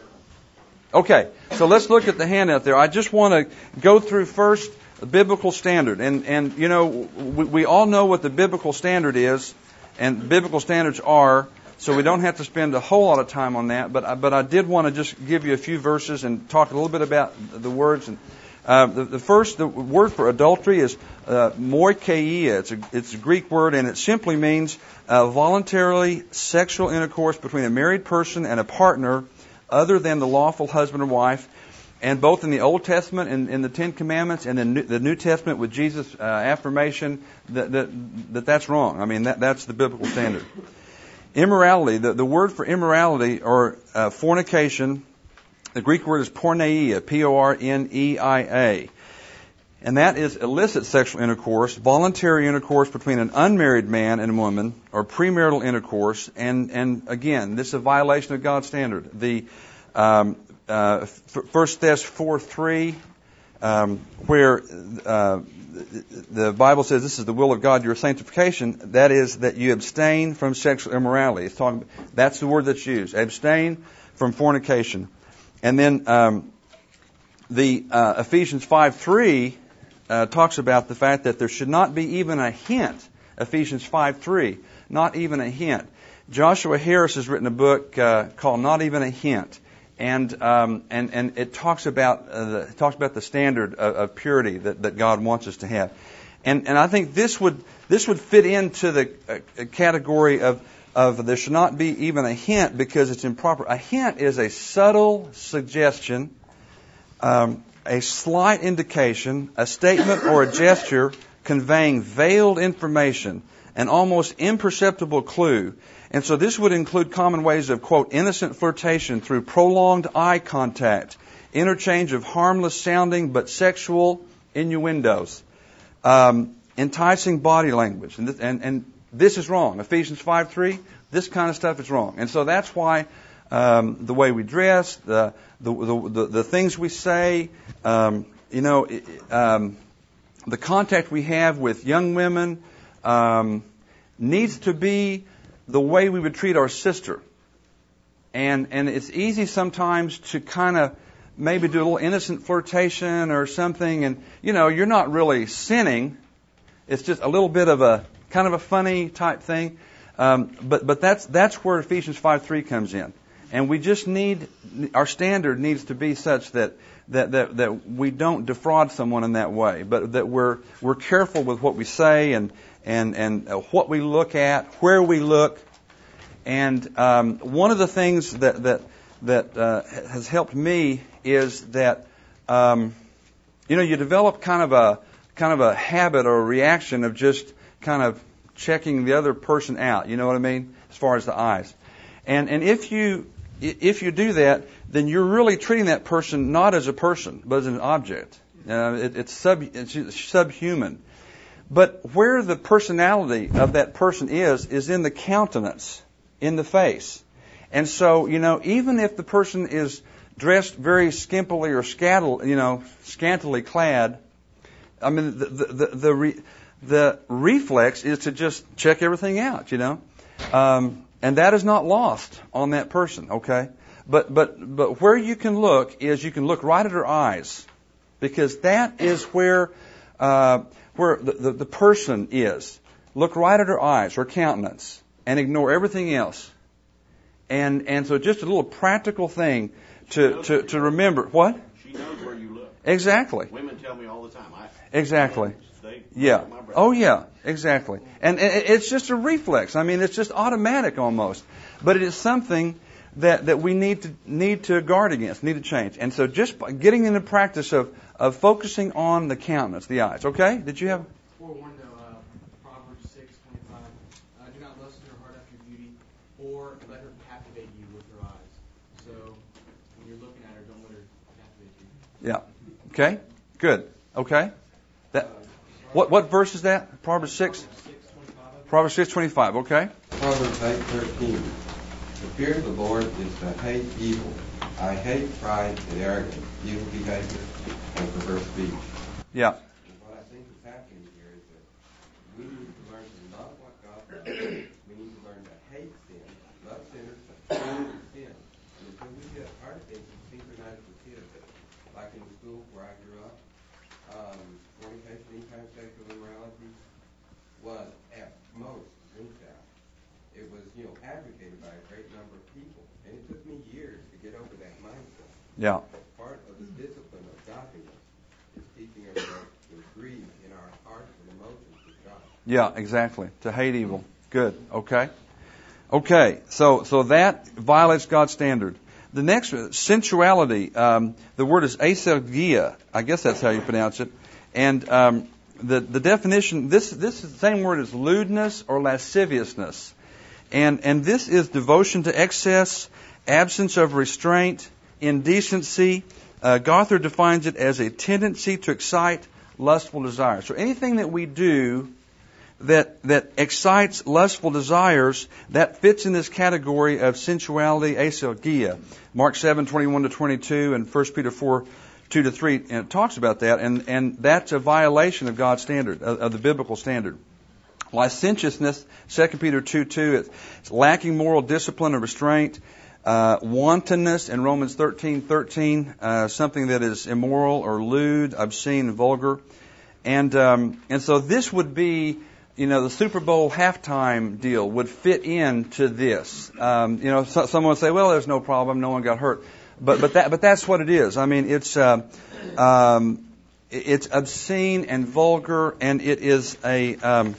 Okay, so let's look at the handout there. I just want to go through first the biblical standard. And, and you know, we, we all know what the biblical standard is, and biblical standards are, so we don't have to spend a whole lot of time on that. But I, but I did want to just give you a few verses and talk a little bit about the words. And uh, the, the first, the word for adultery is uh, moikeia. It's a, it's a Greek word, and it simply means uh, voluntarily sexual intercourse between a married person and a partner other than the lawful husband or wife. And both in the Old Testament and in the Ten Commandments and in the New Testament with Jesus' uh, affirmation that, that that that's wrong. I mean, that that's the biblical standard. Immorality, the, the word for immorality or uh, fornication, the Greek word is porneia, P O R N E I A. And that is illicit sexual intercourse, voluntary intercourse between an unmarried man and woman, or premarital intercourse. And, and again, this is a violation of God's standard. The um, uh, First Thess four three, um, where uh, the Bible says this is the will of God, your sanctification. That is that you abstain from sexual immorality. It's talking. That's the word that's used. Abstain from fornication. And then um, the uh, Ephesians five three. Uh, talks about the fact that there should not be even a hint. Ephesians five three, not even a hint. Joshua Harris has written a book uh, called "Not Even a Hint," and um, and and it talks about uh, the, it talks about the standard of, of purity that, that God wants us to have. And and I think this would this would fit into the uh, category of of there should not be even a hint because it's improper. A hint is a subtle suggestion. Um, a slight indication, a statement or a gesture conveying veiled information, an almost imperceptible clue. And so this would include common ways of, quote, innocent flirtation through prolonged eye contact, interchange of harmless sounding but sexual innuendos, um, enticing body language. And this, and, and this is wrong. Ephesians five three, this kind of stuff is wrong. And so that's why um, the way we dress, the The, the, the, the things we say, um, you know, um, the contact we have with young women um, needs to be the way we would treat our sister. And and it's easy sometimes to kind of maybe do a little innocent flirtation or something, and, you know, you're not really sinning. It's just a little bit of a kind of a funny type thing. Um, but but that's that's where Ephesians five three comes in. And we just need, our standard needs to be such that, that, that, that we don't defraud someone in that way, but that we're, we're careful with what we say and, and, and what we look at, where we look. And, um, one of the things that, that, that, uh, has helped me is that, um, you know, you develop kind of a, kind of a habit or a reaction of just kind of checking the other person out. You know what I mean? As far as the eyes. And, and if you, If you do that, then you're really treating that person not as a person, but as an object. Uh, it, it's, sub, it's subhuman. But where the personality of that person is, is in the countenance, in the face. And so, you know, even if the person is dressed very skimpily or scattle, you know, scantily clad, I mean, the the the the, re, the reflex is to just check everything out, you know. Um, and that is not lost on that person, okay? But, but, but where you can look is you can look right at her eyes, because that is where, uh, where the, the, the person is. Look right at her eyes, her countenance, and ignore everything else. And, and so just a little practical thing to, to, to remember. What? She knows where you look. Exactly. Women tell me all the time. I, Exactly. They, Yeah. my breath. Oh, yeah. Exactly. And, and it's just a reflex. I mean, it's just automatic almost. But it is something that, that we need to need to guard against, need to change. And so just by getting in the practice of, of focusing on the countenance, the eyes. Okay? Did you have? Four one though, uh, Proverbs six twenty five. Uh, do not lust in her heart after beauty, or let her captivate you with her eyes. So when you're looking at her, don't let her captivate you. Yeah. Okay. Good. Okay. That. What what verse is that? Proverbs six. Proverbs six twenty five. Okay. Proverbs eight thirteen. The fear of the Lord is to hate evil. I hate pride and arrogance, evil behavior, and perverse speech. Yeah. And what I think is happening here is that we need to learn to love what God loves. We need to learn to hate sin, love sinners, but sin is sin. And until we get our things synchronized with His, like in the school where I grew up, um, fornication, any kind of sexual immorality was at most winked at. It was, you know, advocated by a great number of people. And it took me years to get over that mindset. Yeah. Part of the discipline of godliness is teaching ourselves to agree in our hearts and emotions with God. Yeah, exactly. To hate evil. Good. Okay. Okay. So so that violates God's standard. The next, sensuality. Um, the word is aselgia. I guess that's how you pronounce it. And um, the the definition. This this is the same word as lewdness or lasciviousness. And and this is devotion to excess, absence of restraint, indecency. Uh, Gothard defines it as a tendency to excite lustful desires. So anything that we do that that excites lustful desires, that fits in this category of sensuality, aselgia. Mark seven twenty-one to twenty-two and First Peter four two to three, and it talks about that, and and that's a violation of God's standard, of, of the biblical standard. Licentiousness, Second Peter two two, it's lacking moral discipline or restraint. Uh, wantonness in Romans thirteen thirteen, uh, something that is immoral or lewd, obscene, and vulgar. And um, and so this would be, you know, the Super Bowl halftime deal would fit into this. Um, you know, so, someone would say, well, there's no problem, no one got hurt. But but that but that's what it is. I mean, it's uh, um, it's obscene and vulgar, and it is a um,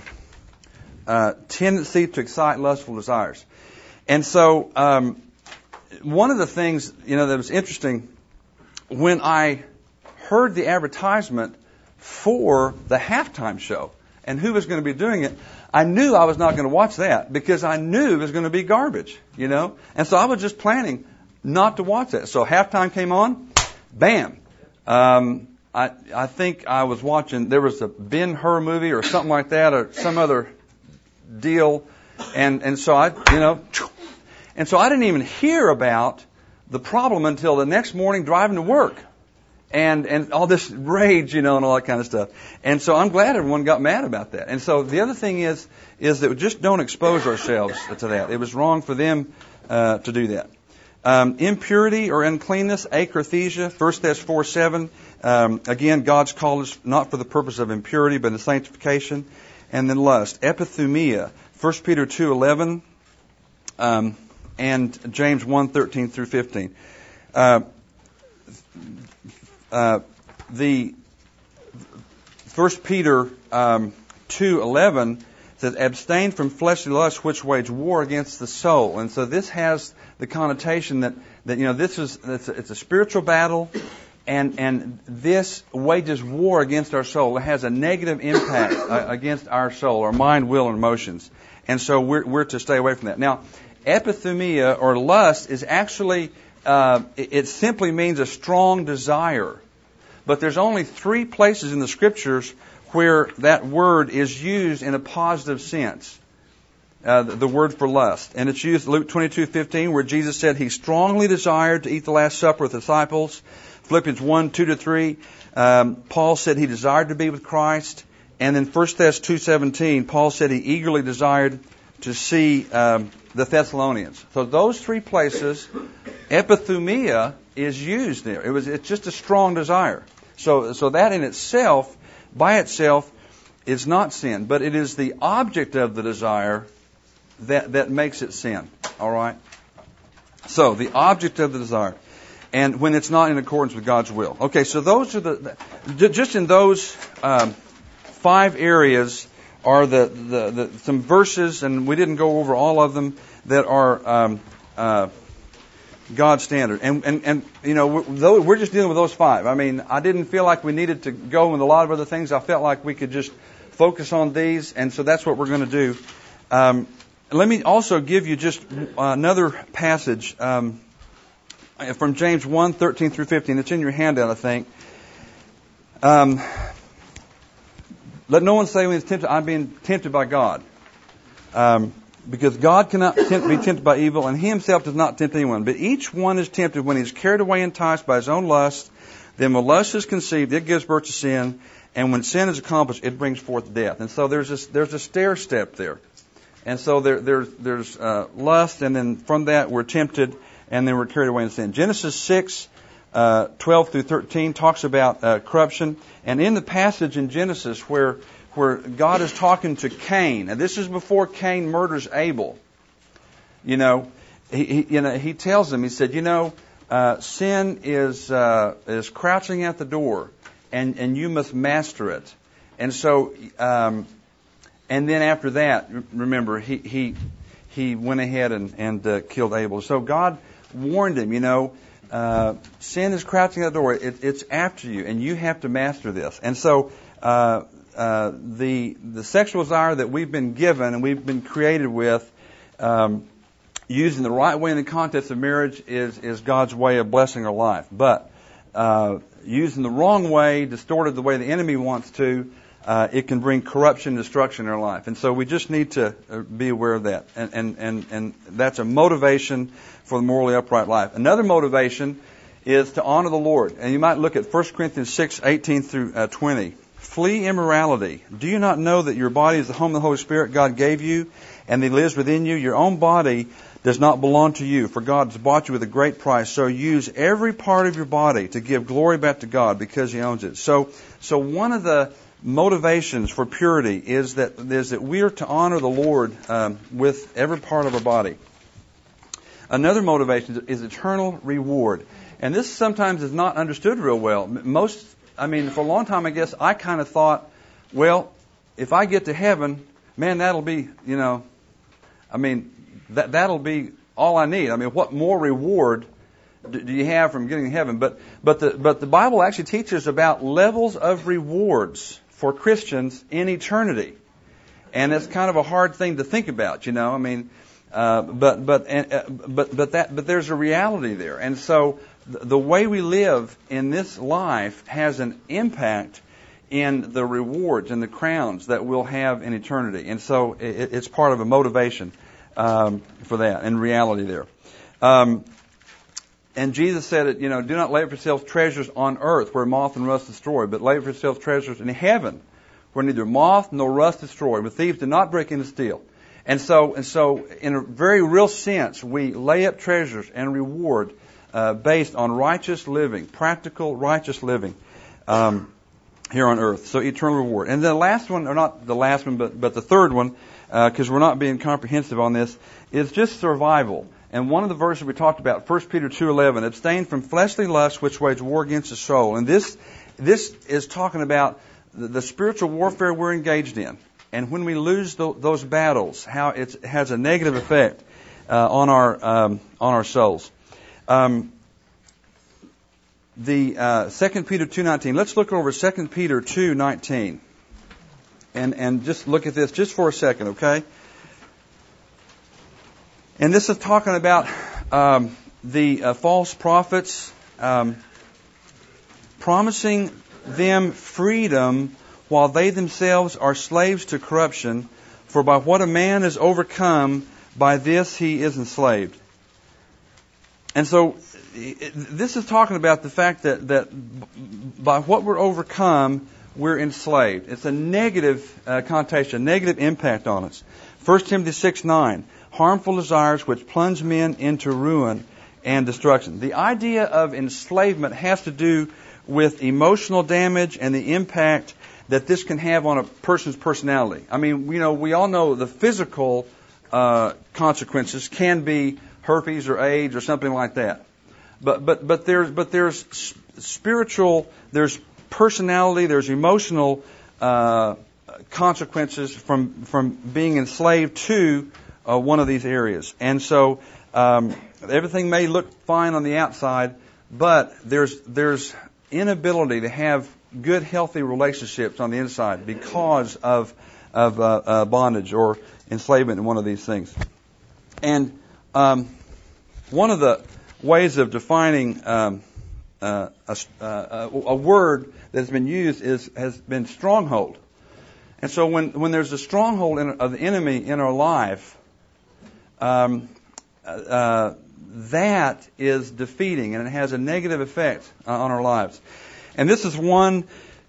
uh, tendency to excite lustful desires. And so um, one of the things, you know, that was interesting when I heard the advertisement for the halftime show and who was going to be doing it, I knew I was not going to watch that because I knew it was going to be garbage, you know. And so I was just planning not to watch that. So halftime came on, bam. Um, I I think I was watching, there was a Ben-Hur movie or something like that, or some other deal, and and so I, you know, and so I didn't even hear about the problem until the next morning driving to work, and and all this rage, you know, and all that kind of stuff. And so I'm glad everyone got mad about that. And so the other thing is is that we just don't expose ourselves to that. It was wrong for them uh, to do that. Um, impurity or uncleanness, akrathesia, First Thessalonians four seven. Um, again, God's called us not for the purpose of impurity, but in sanctification. And then lust, epithumia, First Peter two eleven, um, and James one thirteen through fifteen. Uh, uh, the First Peter um, two eleven says, "Abstain from fleshly lusts which wage war against the soul." And so this has the connotation that, that you know this is it's a, it's a spiritual battle. And and this wages war against our soul. It has a negative impact uh, against our soul, our mind, will, and emotions. And so we're we're to stay away from that. Now, epithumia or lust is actually uh, it, it simply means a strong desire. But there's only three places in the Scriptures where that word is used in a positive sense. Uh, the, the word for lust, and it's used Luke twenty-two fifteen, where Jesus said he strongly desired to eat the Last Supper with the disciples. Philippians one two to three, um, Paul said he desired to be with Christ. And then First Thess two seventeen, Paul said he eagerly desired to see um, the Thessalonians. So those three places, epithumia is used there. It was it's just a strong desire. So so that in itself, by itself, is not sin, but it is the object of the desire that that makes it sin. All right. So the object of the desire, and when it's not in accordance with God's will. Okay. So those are the, the just in those um, five areas are the, the the some verses, and we didn't go over all of them, that are um, uh, God's standard. And, and, and you know, we're, we're just dealing with those five. I mean, I didn't feel like we needed to go with a lot of other things. I felt like we could just focus on these, and so that's what we're going to do. Um, let me also give you just another passage um, from James one, thirteen through fifteen. It's in your handout, I think. Um, Let no one say when he's tempted, I'm being tempted by God. Um, because God cannot tempt, be tempted by evil, and He Himself does not tempt anyone. But each one is tempted when he is carried away and enticed by his own lust. Then when lust is conceived, it gives birth to sin. And when sin is accomplished, it brings forth death. And so there's this, there's a stair step there. And so there, there there's uh, lust, and then from that we're tempted, and then we're carried away in sin. Genesis six, uh, twelve through thirteen talks about uh, corruption. And in the passage in Genesis where where God is talking to Cain, and this is before Cain murders Abel, you know, he, he you know he tells him, he said, you know, uh, sin is uh, is crouching at the door, and and you must master it. And so, um, and then after that, remember, he he he went ahead and and uh, killed Abel. So God warned him, you know. Uh, sin is crouching at the door. It, it's after you, and you have to master this. And so, uh, uh, the the sexual desire that we've been given and we've been created with, um, using the right way in the context of marriage, is is God's way of blessing our life. But uh, using the wrong way, distorted the way the enemy wants to, uh, it can bring corruption and destruction in our life. And so we just need to be aware of that. And and and, and that's a motivation for the morally upright life. Another motivation is to honor the Lord. And you might look at First Corinthians six, eighteen through twenty. Flee immorality. Do you not know that your body is the home of the Holy Spirit God gave you, and He lives within you? Your own body does not belong to you, for God has bought you with a great price. So use every part of your body to give glory back to God, because He owns it. So, so one of the motivations for purity is that is that we are to honor the Lord um, with every part of our body. Another motivation is eternal reward. And this sometimes is not understood real well. Most, I mean, for a long time, I guess, I kind of thought, well, if I get to heaven, man, that'll be, you know, I mean, that, that'll be all I need. I mean, what more reward do, do you have from getting to heaven? But, but the, but the Bible actually teaches about levels of rewards for Christians in eternity. And it's kind of a hard thing to think about, you know, I mean, Uh, but but uh, but but that but there's a reality there, and so th- the way we live in this life has an impact in the rewards and the crowns that we'll have in eternity, and so it, it's part of a motivation um, for that and reality there. Um, and Jesus said it, you know, do not lay up for yourselves treasures on earth where moth and rust destroy, but lay up for yourselves treasures in heaven where neither moth nor rust destroy, where thieves do not break in and steal. And so, and so, in a very real sense, we lay up treasures and reward uh, based on righteous living, practical righteous living um, here on earth. So, eternal reward. And the last one, or not the last one, but but the third one, because uh, we're not being comprehensive on this, is just survival. And one of the verses we talked about, First Peter two eleven, abstain from fleshly lusts which wage war against the soul. And this this is talking about the, the spiritual warfare we're engaged in. And when we lose th- those battles, how it has a negative effect uh, on our um, on our souls. Um, the uh, Second Peter two nineteen. Let's look over Second Peter two nineteen, and and just look at this just for a second, okay? And this is talking about um, the uh, false prophets um, promising them freedom, while they themselves are slaves to corruption. For by what a man is overcome, by this he is enslaved. And so, this is talking about the fact that, that by what we're overcome, we're enslaved. It's a negative uh, connotation, a negative impact on us. First Timothy six nine, harmful desires which plunge men into ruin and destruction. The idea of enslavement has to do with emotional damage and the impact that this can have on a person's personality. I mean, you know, we all know the physical uh, consequences can be herpes or AIDS or something like that. But but but there's but there's spiritual, there's personality, there's emotional uh, consequences from from being enslaved to uh, one of these areas. And so um, everything may look fine on the outside, but there's there's inability to have good, healthy relationships on the inside because of of uh, uh, bondage or enslavement in one of these things. And um, one of the ways of defining um, uh, a, uh, a word that has been used is has been stronghold. And so when when there's a stronghold in, of the enemy in our life, um, uh, that is defeating, and it has a negative effect uh, on our lives. And this is one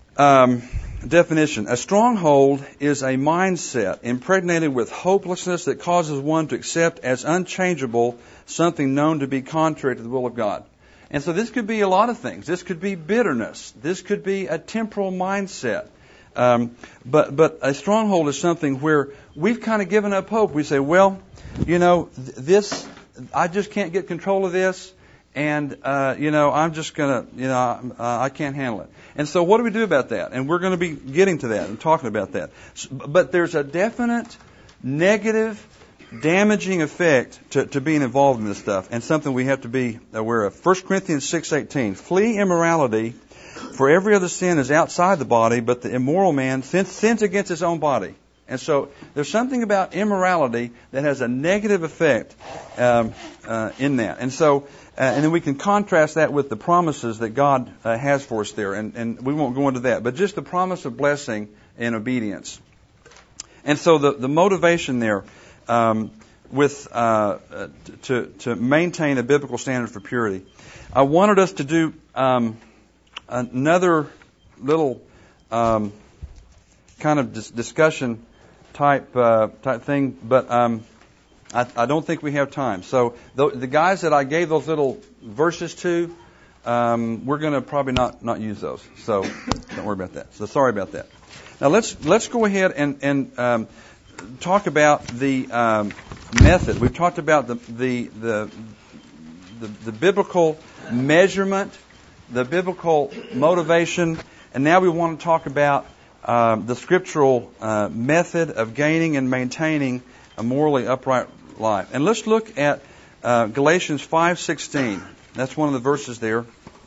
um, definition. A stronghold is a mindset impregnated with hopelessness that causes one to accept as unchangeable something known to be contrary to the will of God. And so this could be a lot of things. This could be bitterness. This could be a temporal mindset. Um, but but a stronghold is something where we've kind of given up hope. We say, well, you know, th- this, I just can't get control of this. And, uh, you know, I'm just going to, you know, uh, I can't handle it. And so what do we do about that? And we're going to be getting to that and talking about that. But there's a definite negative, damaging effect to, to being involved in this stuff, and something we have to be aware of. First Corinthians six eighteen, flee immorality, for every other sin is outside the body, but the immoral man sins, sins against his own body. And so there's something about immorality that has a negative effect um, uh, in that. And so, uh, and then we can contrast that with the promises that God uh, has for us there. And, and we won't go into that, but just the promise of blessing and obedience. And so the, the motivation there um, with uh, uh, to to maintain a biblical standard for purity. I wanted us to do um, another little um, kind of dis- discussion type uh, type thing, but um, I, I don't think we have time. So the, the guys that I gave those little verses to, um, we're going to probably not, not use those. So don't worry about that. So sorry about that. Now let's let's go ahead and and um, talk about the um, method. We've talked about the the the the, the biblical measurement, the biblical motivation, and now we want to talk about Um, the scriptural uh, method of gaining and maintaining a morally upright life. And let's look at uh, Galatians five sixteen. That's one of the verses there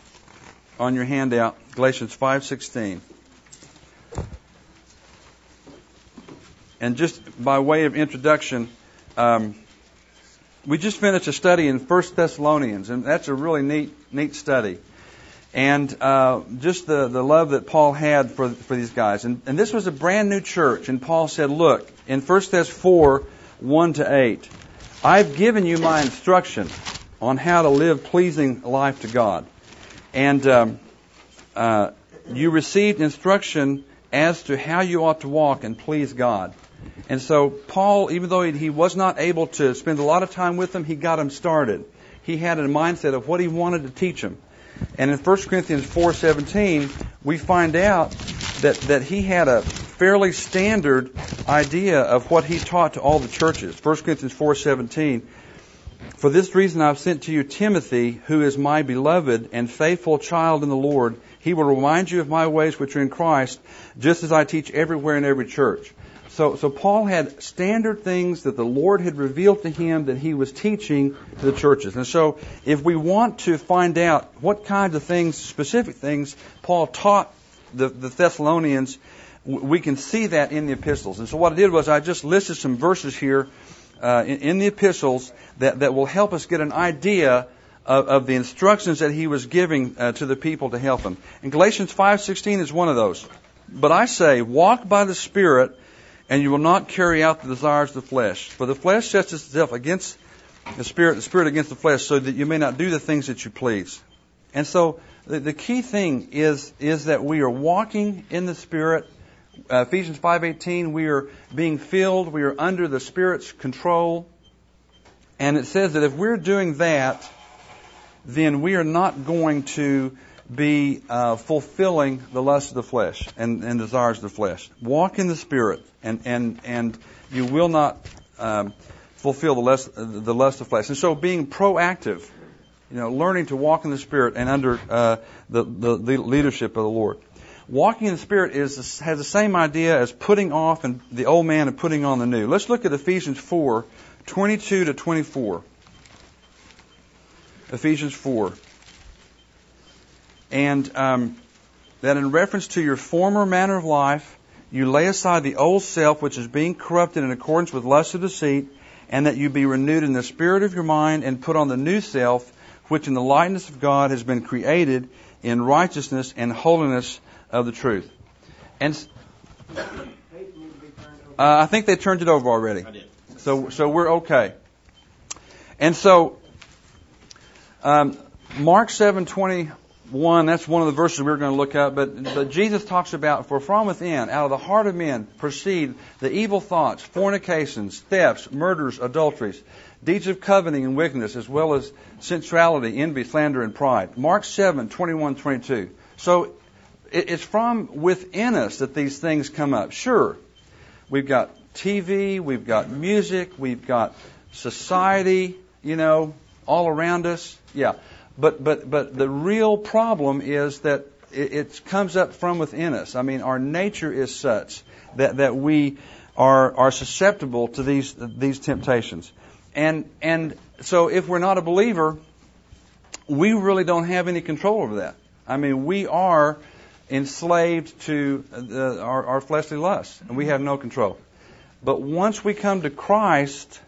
on your handout, Galatians five sixteen. And just by way of introduction, um, we just finished a study in First Thessalonians, and that's a really neat neat study. And uh, just the, the love that Paul had for for these guys. And, and this was a brand new church. And Paul said, look, in First Thessalonians four, one to eight, I've given you my instruction on how to live pleasing life to God. And um, uh, you received instruction as to how you ought to walk and please God. And so Paul, even though he, he was not able to spend a lot of time with them, he got them started. He had a mindset of what he wanted to teach them. And in First Corinthians four seventeen, we find out that, that he had a fairly standard idea of what he taught to all the churches. First Corinthians four seventeen, for this reason I've sent to you Timothy, who is my beloved and faithful child in the Lord. He will remind you of my ways which are in Christ, just as I teach everywhere in every church. So, so Paul had standard things that the Lord had revealed to him that he was teaching to the churches. And so if we want to find out what kinds of things, specific things, Paul taught the, the Thessalonians, we can see that in the epistles. And so what I did was I just listed some verses here uh, in, in the epistles that, that will help us get an idea of, of the instructions that he was giving uh, to the people to help them. And Galatians five sixteen is one of those. But I say, walk by the Spirit, and you will not carry out the desires of the flesh. For the flesh sets itself against the Spirit, the Spirit against the flesh, so that you may not do the things that you please. And so the, the key thing is is that we are walking in the Spirit. Uh, Ephesians five eighteen, we are being filled, we are under the Spirit's control. And it says that if we're doing that, then we are not going to be uh, fulfilling the lust of the flesh and, and desires of the flesh. Walk in the Spirit, and and, and you will not um, fulfill the lust, the lust of the flesh. And so being proactive, you know, learning to walk in the Spirit and under uh, the, the, the leadership of the Lord. Walking in the Spirit is has the same idea as putting off and the old man and putting on the new. Let's look at Ephesians four, twenty-two to twenty-four. Ephesians four. And um, that in reference to your former manner of life, you lay aside the old self, which is being corrupted in accordance with lust of deceit, and that you be renewed in the spirit of your mind and put on the new self, which in the likeness of God has been created in righteousness and holiness of the truth. And uh, I think they turned it over already. I did. So, so we're okay. And so, um, Mark seven twenty-one, that's one of the verses we're going to look at, but, but Jesus talks about, for from within, out of the heart of men, proceed the evil thoughts, fornications, thefts, murders, adulteries, deeds of coveting and wickedness, as well as sensuality, envy, slander, and pride. Mark seven twenty-one, twenty-two. So, it's from within us that these things come up. Sure, we've got T V, we've got music, we've got society, you know, all around us. Yeah, but but but the real problem is that it, it comes up from within us. I mean, our nature is such that that we are are susceptible to these these temptations, and and so if we're not a believer, we really don't have any control over that. I mean, we are enslaved to the, our, our fleshly lusts, and we have no control. But once we come to Christ,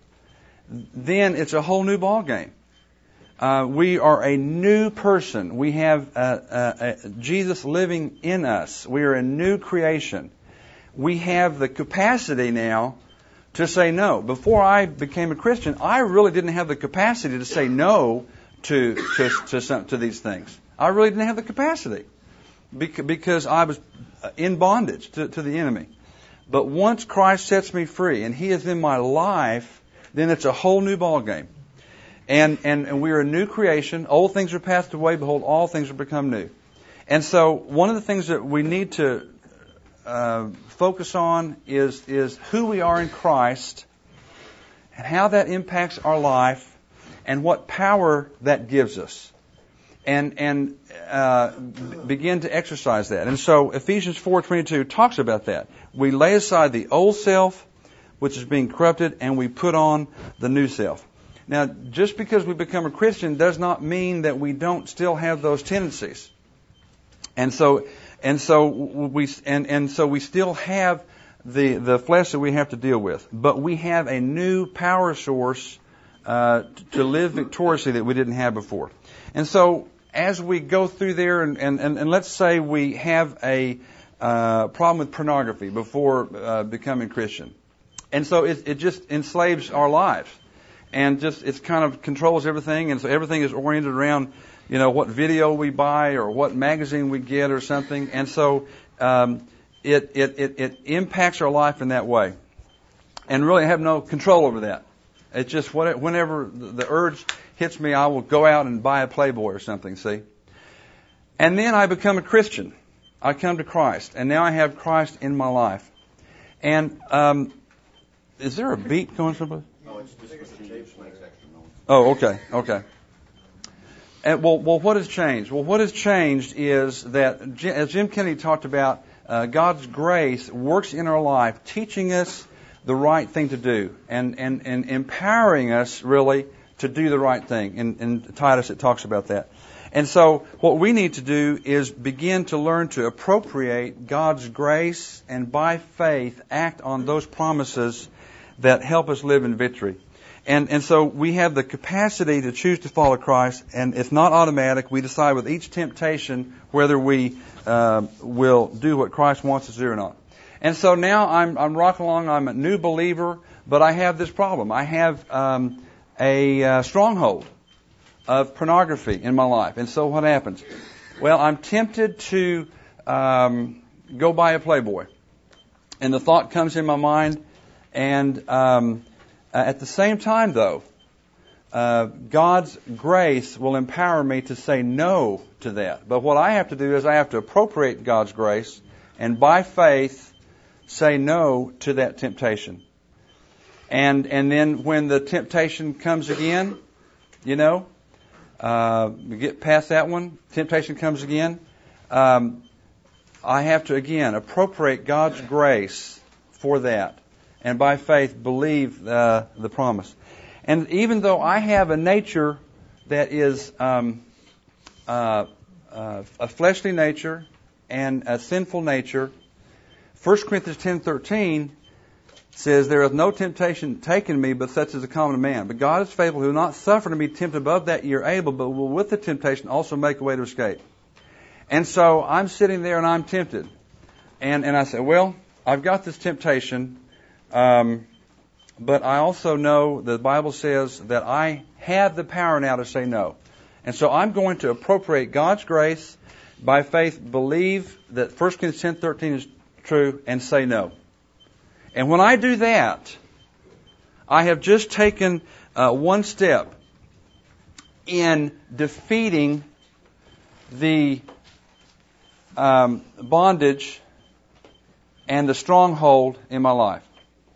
then it's a whole new ball game. Uh, we are a new person. We have uh, uh, uh, Jesus living in us. We are a new creation. We have the capacity now to say no. Before I became a Christian, I really didn't have the capacity to say no to to to, some, to these things. I really didn't have the capacity. Because I was in bondage to, to the enemy. But once Christ sets me free and He is in my life, then it's a whole new ball game. And, and, and we are a new creation. Old things are passed away. Behold, all things have become new. And so one of the things that we need to uh, focus on is, is who we are in Christ and how that impacts our life and what power that gives us. And and uh, begin to exercise that. And so Ephesians four twenty-two talks about that. We lay aside the old self, which is being corrupted, and we put on the new self. Now, just because we become a Christian does not mean that we don't still have those tendencies. And so and so we and, and so we still have the the flesh that we have to deal with, but we have a new power source uh, to live victoriously that we didn't have before. And so, as we go through there, and, and, and let's say we have a uh, problem with pornography before uh, becoming Christian, and so it, it just enslaves our lives, and just it kind of controls everything, and so everything is oriented around, you know, what video we buy or what magazine we get or something, and so um, it, it it it impacts our life in that way, and really have no control over that. It's just what, whenever the urge hits me, I will go out and buy a Playboy or something, see? And then I become a Christian. I come to Christ, and now I have Christ in my life. And um, is there a beat going somewhere? No, it's just for the makes extra noise. Oh, okay, okay. And, well, well, what has changed? Well, what has changed is that, as Jim Kennedy talked about, uh, God's grace works in our life, teaching us the right thing to do, and, and, and empowering us, really, to do the right thing. In, in Titus, it talks about that. And so what we need to do is begin to learn to appropriate God's grace and by faith act on those promises that help us live in victory. And, and so we have the capacity to choose to follow Christ, and it's not automatic. We decide with each temptation whether we uh, will do what Christ wants us to do or not. And so now I'm, I'm rocking along. I'm a new believer, but I have this problem. I have um, a uh, stronghold of pornography in my life. And so what happens? Well, I'm tempted to um, go buy a Playboy. And the thought comes in my mind. And um, at the same time, though, uh, God's grace will empower me to say no to that. But what I have to do is I have to appropriate God's grace and by faith say no to that temptation. And and then when the temptation comes again, you know, uh, we get past that one, temptation comes again, um, I have to, again, appropriate God's grace for that. And by faith, believe uh, the promise. And even though I have a nature that is um, uh, uh, a fleshly nature and a sinful nature, First Corinthians ten thirteen says, "There is no temptation taken me, but such as a common man. But God is faithful, who will not suffer to be tempted above that ye are able, but will with the temptation also make a way to escape." And so I'm sitting there and I'm tempted. And, and I say, well, I've got this temptation, um, but I also know the Bible says that I have the power now to say no. And so I'm going to appropriate God's grace, by faith believe that First Corinthians ten thirteen is true, and say no. And when I do that, I have just taken uh, one step in defeating the um, bondage and the stronghold in my life.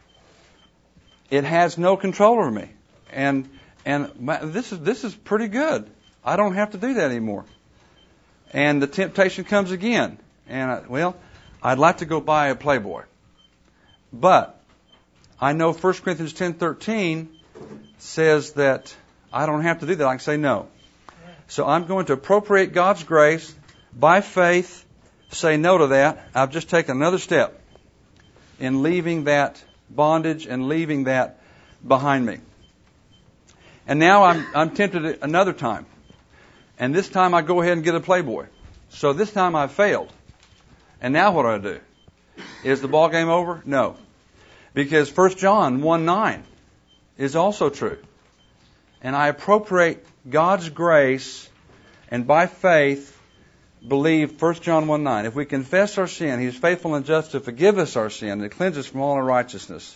It has no control over me, and and my, this is this is pretty good. I don't have to do that anymore. And the temptation comes again, and I, well, I'd like to go buy a Playboy, but I know First Corinthians ten thirteen says that I don't have to do that. I can say no. So I'm going to appropriate God's grace by faith, say no to that. I've just taken another step in leaving that bondage and leaving that behind me. And now I'm, I'm tempted another time. And this time I go ahead and get a Playboy. So this time I've failed. And now what do I do? Is the ball game over? No. Because First John one nine is also true. And I appropriate God's grace and by faith believe First John one nine. If we confess our sin, He is faithful and just to forgive us our sin and to cleanse us from all unrighteousness.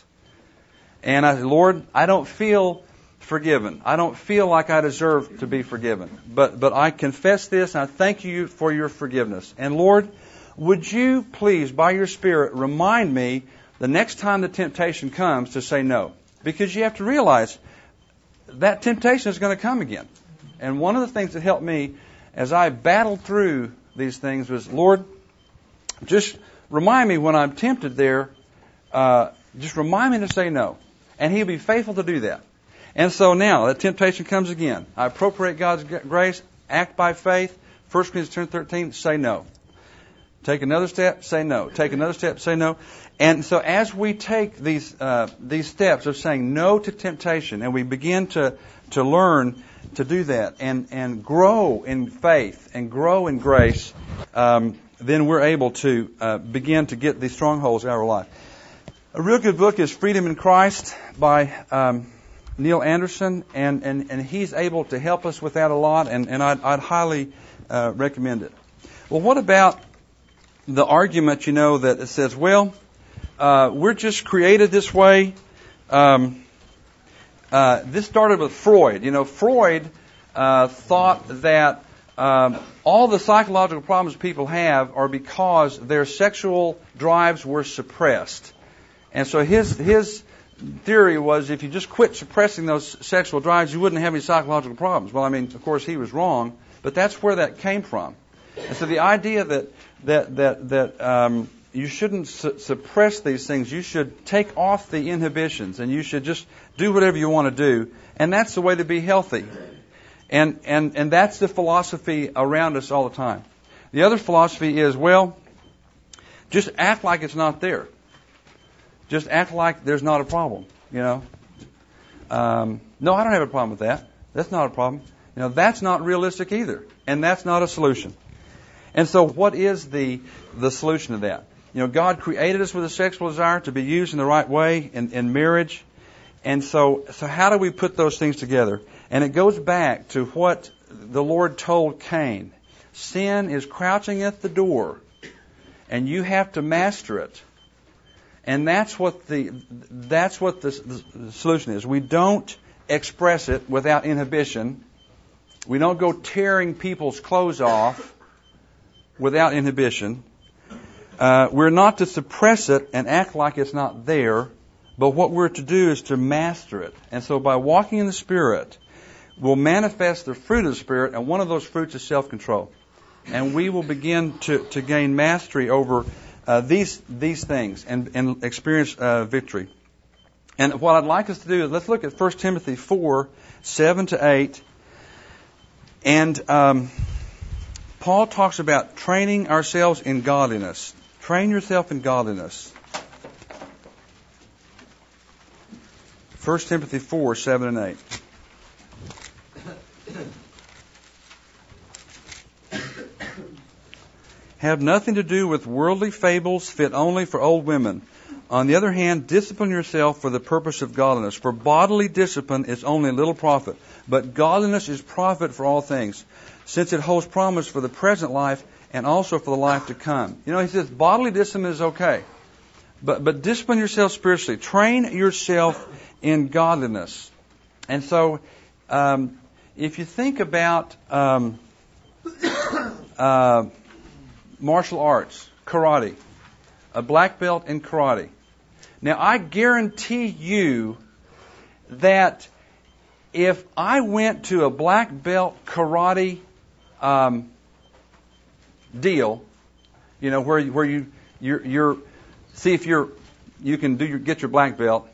And I, Lord, I don't feel forgiven. I don't feel like I deserve to be forgiven. But but I confess this and I thank you for your forgiveness. And Lord, would you please, by your Spirit, remind me the next time the temptation comes to say no? Because you have to realize that temptation is going to come again. And one of the things that helped me as I battled through these things was, Lord, just remind me when I'm tempted there, uh, just remind me to say no. And He'll be faithful to do that. And so now, that temptation comes again. I appropriate God's grace, act by faith. First Corinthians ten thirteen, say no. Take another step, say no. Take another step, say no. And so as we take these uh, these steps of saying no to temptation, and we begin to, to learn to do that and, and grow in faith and grow in grace, um, then we're able to uh, begin to get these strongholds out of our life. A real good book is Freedom in Christ by um, Neil Anderson, and, and, and he's able to help us with that a lot, and, and I'd, I'd highly uh, recommend it. Well, what about the argument, you know, that it says, well, uh, we're just created this way. Um, uh, this started with Freud. You know, Freud uh, thought that um, all the psychological problems people have are because their sexual drives were suppressed. And so his his theory was if you just quit suppressing those sexual drives, you wouldn't have any psychological problems. Well, I mean, of course, he was wrong, but that's where that came from. And so the idea that that that that um, you shouldn't su- suppress these things, you should take off the inhibitions, and you should just do whatever you want to do, and that's the way to be healthy. And and and that's the philosophy around us all the time. The other philosophy is, well, just act like it's not there. Just act like there's not a problem, you know. Um, no, I don't have a problem with that. That's not a problem. You know, that's not realistic either, and that's not a solution. And so what is the the solution to that? You know, God created us with a sexual desire to be used in the right way in, in marriage. And so so how do we put those things together? And it goes back to what the Lord told Cain. Sin is crouching at the door, and you have to master it. And that's what the that's what the, the solution is. We don't express it without inhibition. We don't go tearing people's clothes off without inhibition. Uh, we're not to suppress it and act like it's not there, but what we're to do is to master it. And so by walking in the Spirit, we'll manifest the fruit of the Spirit, and one of those fruits is self-control. And we will begin to, to gain mastery over uh, these these things and, and experience uh, victory. And what I'd like us to do is let's look at First Timothy four, seven to eight. And um, Paul talks about training ourselves in godliness. Train yourself in godliness. First Timothy four, seven and eight. Have nothing to do with worldly fables fit only for old women. On the other hand, discipline yourself for the purpose of godliness. For bodily discipline is only a little profit, but godliness is profit for all things, since it holds promise for the present life and also for the life to come. You know, he says bodily discipline is okay, but but discipline yourself spiritually. Train yourself in godliness. And so, um, if you think about um, uh, martial arts, karate, a black belt in karate. Now, I guarantee you that if I went to a black belt karate um, deal, you know, where where you you're, you're see if you're you can do your, get your black belt,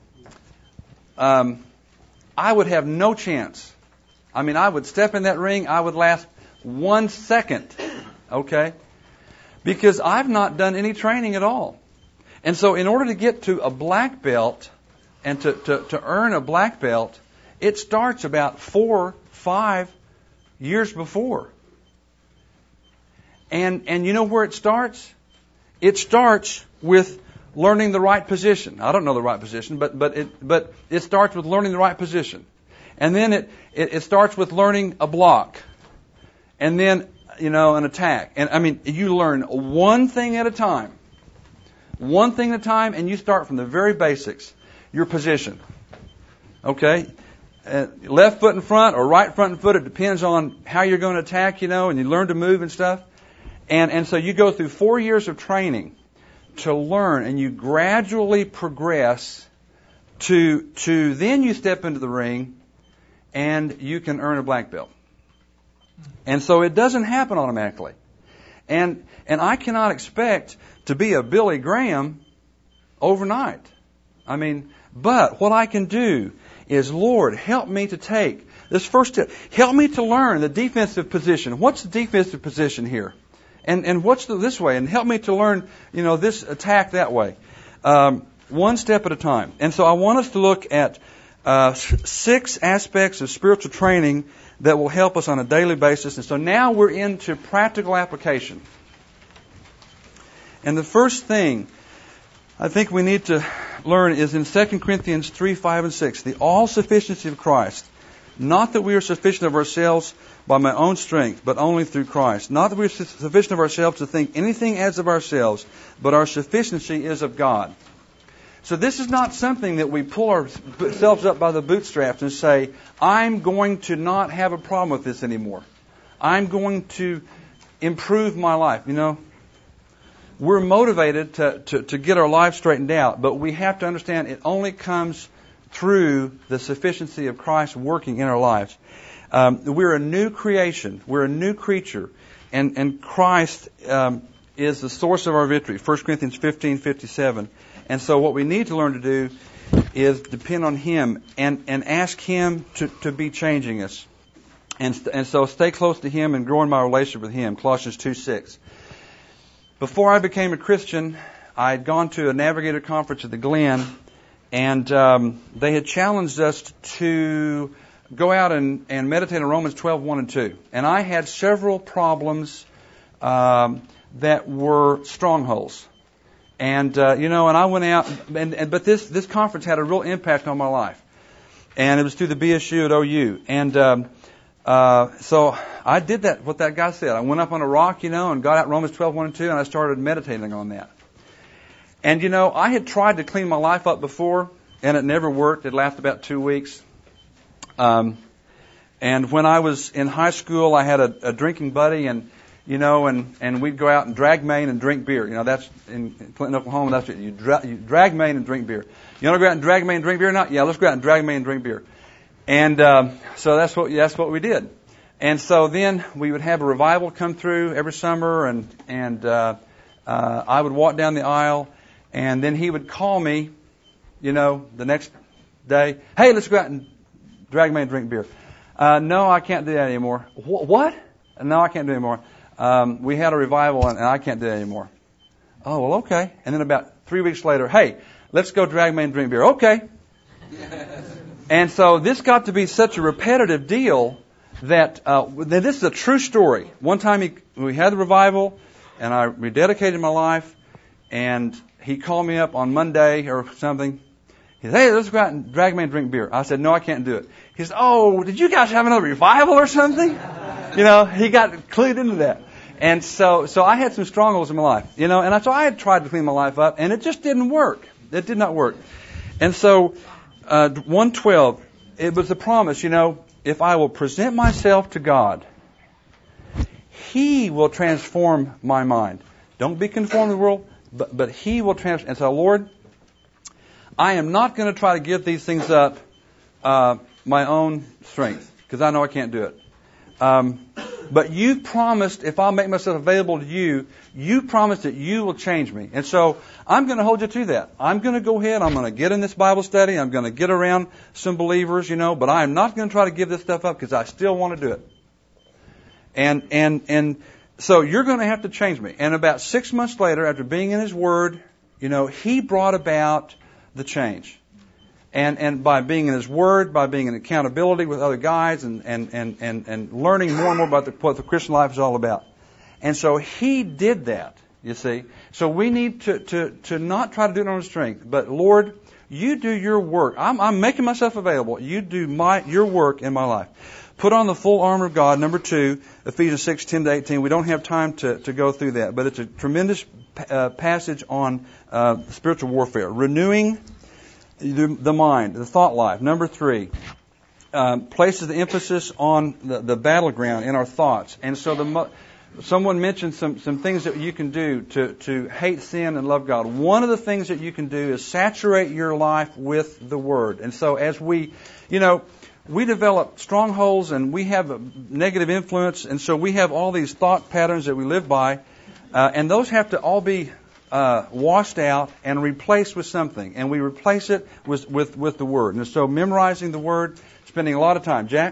um, I would have no chance. I mean, I would step in that ring, I would last one second, okay? Because I've not done any training at all. And so in order to get to a black belt and to, to, to earn a black belt, it starts about four, five years before. And and you know where it starts? It starts with learning the right position. I don't know the right position, but but it but it starts with learning the right position. And then it, it, it starts with learning a block. And then, you know, an attack. And I mean, you learn one thing at a time. One thing at a time, and you start from the very basics. Your position. Okay? Uh, left foot in front or right front in foot, it depends on how you're going to attack, you know, and you learn to move and stuff. And and so you go through four years of training to learn, and you gradually progress to to then you step into the ring and you can earn a black belt. And so it doesn't happen automatically. And and I cannot expect to be a Billy Graham overnight. I mean, but what I can do is, Lord, help me to take this first step. Help me to learn the defensive position. What's the defensive position here? And and what's the, this way? And help me to learn, you know, this attack that way. Um, one step at a time. And so I want us to look at uh, six aspects of spiritual training that will help us on a daily basis. And so now we're into practical application. And the first thing I think we need to learn is in Second Corinthians three, five, and six, the all-sufficiency of Christ. Not that we are sufficient of ourselves by my own strength, but only through Christ. Not that we are sufficient of ourselves to think anything as of ourselves, but our sufficiency is of God. So this is not something that we pull ourselves up by the bootstraps and say, I'm going to not have a problem with this anymore. I'm going to improve my life. You know, we're motivated to, to, to get our life straightened out, but we have to understand it only comes through the sufficiency of Christ working in our lives. Um, we're a new creation. We're a new creature. And, and Christ um, is the source of our victory. First Corinthians fifteen, fifty-seven. And so what we need to learn to do is depend on Him and, and ask Him to, to be changing us. And, and so stay close to Him and grow in my relationship with Him. Colossians two, six. Before I became a Christian, I had gone to a Navigator conference at the Glen, and um, they had challenged us to go out and, and meditate on Romans twelve, one and two. And I had several problems um, that were strongholds. And, uh, you know, and I went out, and, and but this, this conference had a real impact on my life. and it was through the B S U at O U. And um, uh, so I did that, what that guy said. I went up on a rock, you know, and got out Romans twelve, one and two, and I started meditating on that. And, you know, I had tried to clean my life up before, and it never worked. It lasted about two weeks. Um, and when I was in high school, I had a, a drinking buddy, and you know, and, and we'd go out and drag Maine and drink beer. You know, that's in Clinton, Oklahoma. That's what you, dra- you drag Maine and drink beer. You want to go out and drag Maine and drink beer or not? Yeah, let's go out and drag Maine and drink beer. And um, so that's what that's what we did. And so then we would have a revival come through every summer, and and uh, uh, I would walk down the aisle, and then he would call me, you know, the next day. Hey, let's go out and drag Maine and drink beer. Uh, no, I can't do that anymore. Wh- what? No, I can't do it anymore. Um, we had a revival, and, and I can't do that anymore. Oh, well, okay. And then about three weeks later, hey, let's go drag Maine and drink beer. Okay. And so this got to be such a repetitive deal that uh, this is a true story. One time he, we had the revival, and I rededicated my life, and he called me up on Monday or something. He said, hey, let's go out and drag Maine and drink beer. I said, no, I can't do it. He said, oh, did you guys have another revival or something? You know, he got clued into that. And so, so I had some strongholds in my life, you know, and I, so I had tried to clean my life up, and it just didn't work. It did not work. And so, uh, one twelve, it was a promise, you know, if I will present myself to God, He will transform my mind. Don't be conformed to the world, but, but He will transform. And so, Lord, I am not going to try to give these things up, uh, my own strength, because I know I can't do it. Um, but you promised, if I'll make myself available to you, you promised that you will change me. And so I'm going to hold you to that. I'm going to go ahead. I'm going to get in this Bible study. I'm going to get around some believers, you know, but I'm not going to try to give this stuff up because I still want to do it. And, and, and so you're going to have to change me. And about six months later, after being in His Word, you know, He brought about the change. And, and by being in His Word, by being in accountability with other guys, and, and, and, and, and learning more and more about the, what the Christian life is all about. And so He did that, you see. So we need to, to, to not try to do it on our strength, but Lord, You do Your work. I'm, I'm making myself available. You do my, Your work in my life. Put on the full armor of God. Number two, Ephesians six, ten to eighteen. We don't have time to, to go through that, but it's a tremendous uh, passage on uh, spiritual warfare. Renewing The, the mind, the thought life. Number three, um, places the emphasis on the, the battleground in our thoughts. And so the someone mentioned some, some things that you can do to, to hate sin and love God. One of the things that you can do is saturate your life with the Word. And so as we, you know, we develop strongholds and we have a negative influence, and so we have all these thought patterns that we live by, uh, and those have to all be Uh, washed out and replaced with something, and we replace it with, with, with the Word. And so memorizing the Word, spending a lot of time. Jack?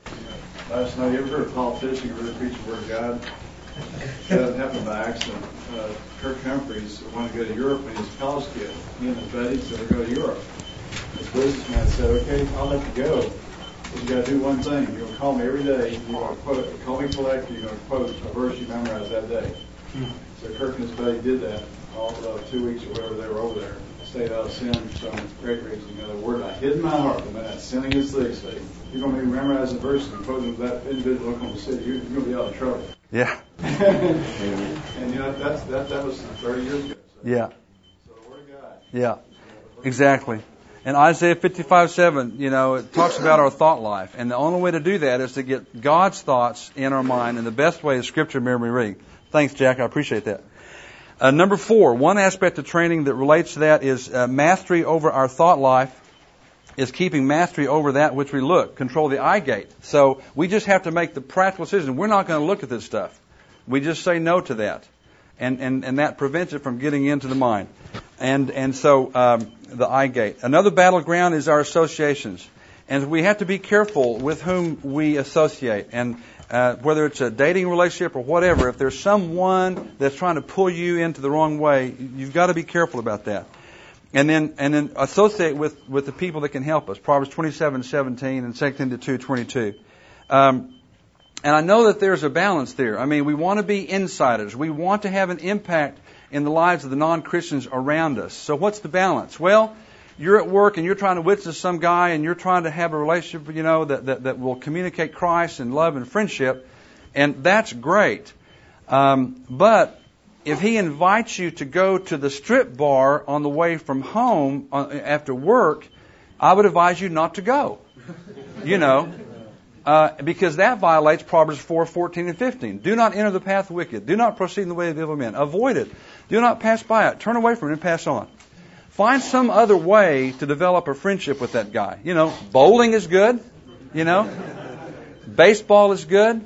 Last night, you ever heard a politician really preach the Word of God? That doesn't happen by accident. Uh, Kirk Humphreys wanted to go to Europe when he was a college kid. He and his buddies said, go to Europe. This businessman said, okay, I'll let you go, but you got to do one thing. You're going to call me every day. You're going to quote, call me collect, you're going to quote a verse you memorized that day. So Kirk and his buddy did that. All uh, two weeks or whatever they were over there, stayed out of sin for some great reason. You know, the word I hid in my heart, but that sinning is thick. So you're going to be memorizing the verse and quoting that individual in the city. You're, you're going to be out of trouble. Yeah. And you know that's that that was thirty years ago. So. Yeah. So the word of God. Yeah. Exactly. And Isaiah fifty-five seven, you know, it talks about our thought life, and the only way to do that is to get God's thoughts in our mind, and the best way is Scripture memory reading. Thanks, Jack. I appreciate that. Uh, number four, one aspect of training that relates to that is uh, mastery over our thought life is keeping mastery over that which we look. Control the eye gate. So we just have to make the practical decision. We're not going to look at this stuff. We just say no to that. And, and, and that prevents it from getting into the mind. And, and so um, the eye gate. Another battleground is our associations. And we have to be careful with whom we associate. And Uh, whether it's a dating relationship or whatever, if there's someone that's trying to pull you into the wrong way, you've got to be careful about that. And then, and then associate with, with the people that can help us. Proverbs twenty-seven seventeen and Second Timothy two twenty-two. Um, and I know that there's a balance there. I mean, we want to be insiders. We want to have an impact in the lives of the non-Christians around us. So what's the balance? Well, you're at work and you're trying to witness some guy and you're trying to have a relationship, you know, that, that, that will communicate Christ and love and friendship, and that's great. Um, but if he invites you to go to the strip bar on the way from home on, after work, I would advise you not to go. You know, uh, because that violates Proverbs four, fourteen, and fifteen. Do not enter the path of the wicked. Do not proceed in the way of evil men. Avoid it. Do not pass by it. Turn away from it and pass on. Find some other way to develop a friendship with that guy. You know, bowling is good. You know, baseball is good.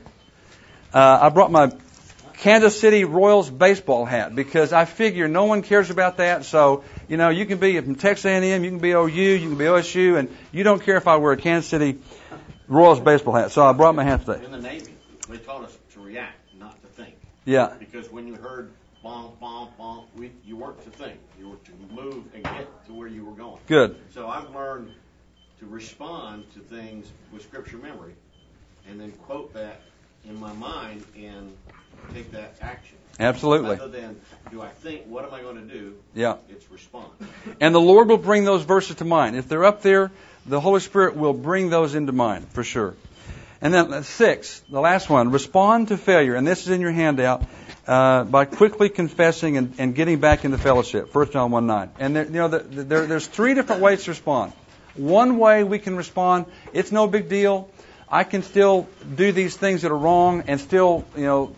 Uh, I brought my Kansas City Royals baseball hat because I figure no one cares about that. So, you know, you can be from Texas A and M, you can be O U, you can be O S U, and you don't care if I wear a Kansas City Royals baseball hat. So I brought my hat today. In the Navy, they taught us to react, not to think. Yeah. Because when you heard bonk, bonk, bonk, we, you weren't to think. You were to move and get to where you were going. Good. So I've learned to respond to things with scripture memory and then quote that in my mind and take that action. Absolutely. Rather than, do I think, what am I going to do? Yeah. It's respond. And the Lord will bring those verses to mind. If they're up there, the Holy Spirit will bring those into mind, for sure. And then six, the last one, respond to failure. And this is in your handout, uh, by quickly confessing and, and getting back into fellowship. First John one nine. And there, you know, the, there, there's three different ways to respond. One way we can respond, it's no big deal. I can still do these things that are wrong and still, you know,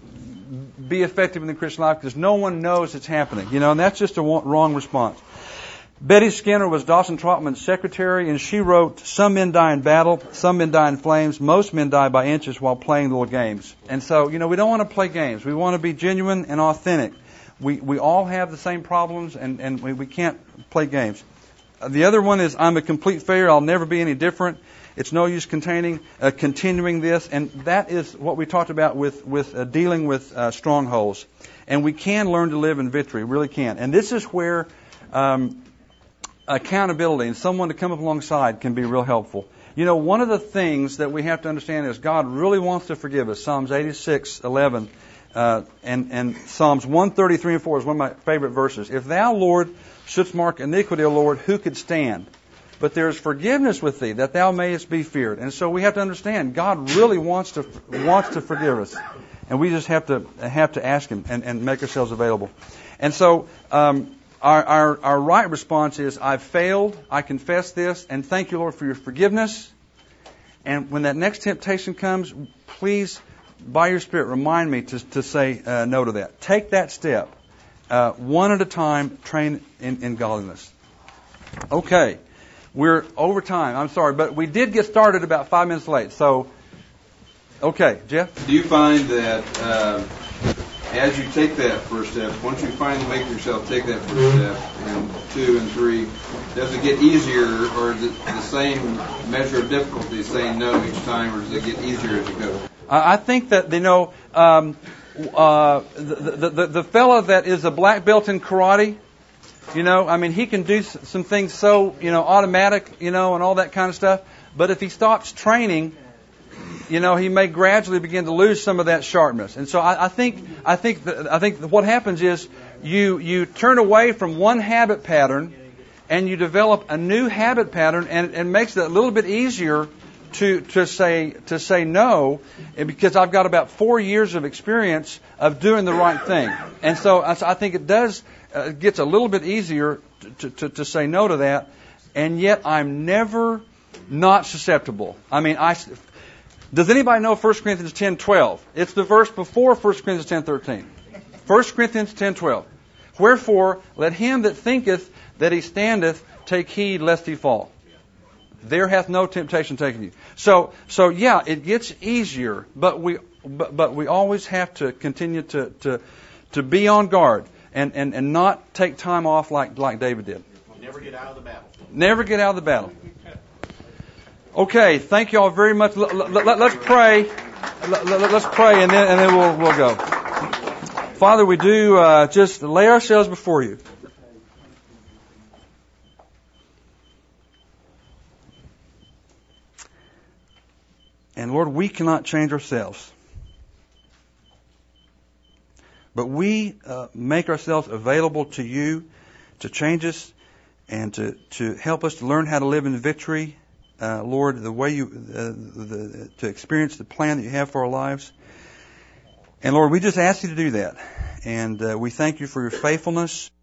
be effective in the Christian life because no one knows it's happening. You know, and that's just a wrong response. Betty Skinner was Dawson Trotman's secretary, and she wrote, "Some men die in battle, some men die in flames, most men die by inches while playing little games." And so, you know, we don't want to play games. We want to be genuine and authentic. We we all have the same problems, and, and we, we can't play games. The other one is, I'm a complete failure. I'll never be any different. It's no use containing, uh, continuing this. And that is what we talked about with, with uh, dealing with uh, strongholds. And we can learn to live in victory, really can. And this is where um, accountability and someone to come up alongside can be real helpful. You know, one of the things that we have to understand is God really wants to forgive us. Psalms eighty-six eleven uh, and, and Psalms one thirty-three and four is one of my favorite verses. If thou, Lord, shouldst mark iniquity, O Lord, who could stand? But there is forgiveness with thee, that thou mayest be feared. And so we have to understand God really wants to wants to forgive us, and we just have to have to ask Him and, and make ourselves available. And so um, our, our our right response is, I've failed, I confess this, and thank you, Lord, for your forgiveness. And when that next temptation comes, please, by your Spirit, remind me to to say uh, no to that. Take that step, uh, one at a time. Train in, in godliness. Okay. We're over time. I'm sorry, but we did get started about five minutes late. So, okay, Jeff? Do you find that uh, as you take that first step, once you finally make yourself take that first step, and two and three, does it get easier, or is it the same measure of difficulty saying no each time, or does it get easier as you go? I think that, you know, um, uh, the, the, the, the fellow that is a black belt in karate, you know, I mean, he can do some things so, you know, automatic, you know, and all that kind of stuff. But if he stops training, you know, he may gradually begin to lose some of that sharpness. And so I, I think, I think, that, I think that what happens is you you turn away from one habit pattern, and you develop a new habit pattern, and it makes it a little bit easier to to say to say no, because I've got about four years of experience of doing the right thing. And so I think it does. Uh, it gets a little bit easier to, to, to say no to that, and yet I'm never not susceptible. I mean, I, does anybody know First Corinthians ten twelve? It's the verse before First Corinthians ten thirteen. First Corinthians ten twelve. Wherefore, let him that thinketh that he standeth take heed lest he fall. There hath no temptation taken you. So, so yeah, it gets easier, but we, but, but we always have to continue to, to, to be on guard. And, and, and not take time off like, like David did. Never get out of the battle. Never get out of the battle. Okay, thank you all very much. L- l- l- let's pray. L- l- let's pray, and then and then we'll we'll go. Father, we do uh, just lay ourselves before you. And Lord, we cannot change ourselves. But we uh, make ourselves available to you to change us and to, to help us to learn how to live in victory, uh, Lord, the way you, uh, the, to experience the plan that you have for our lives. And Lord, we just ask you to do that. And uh, we thank you for your faithfulness.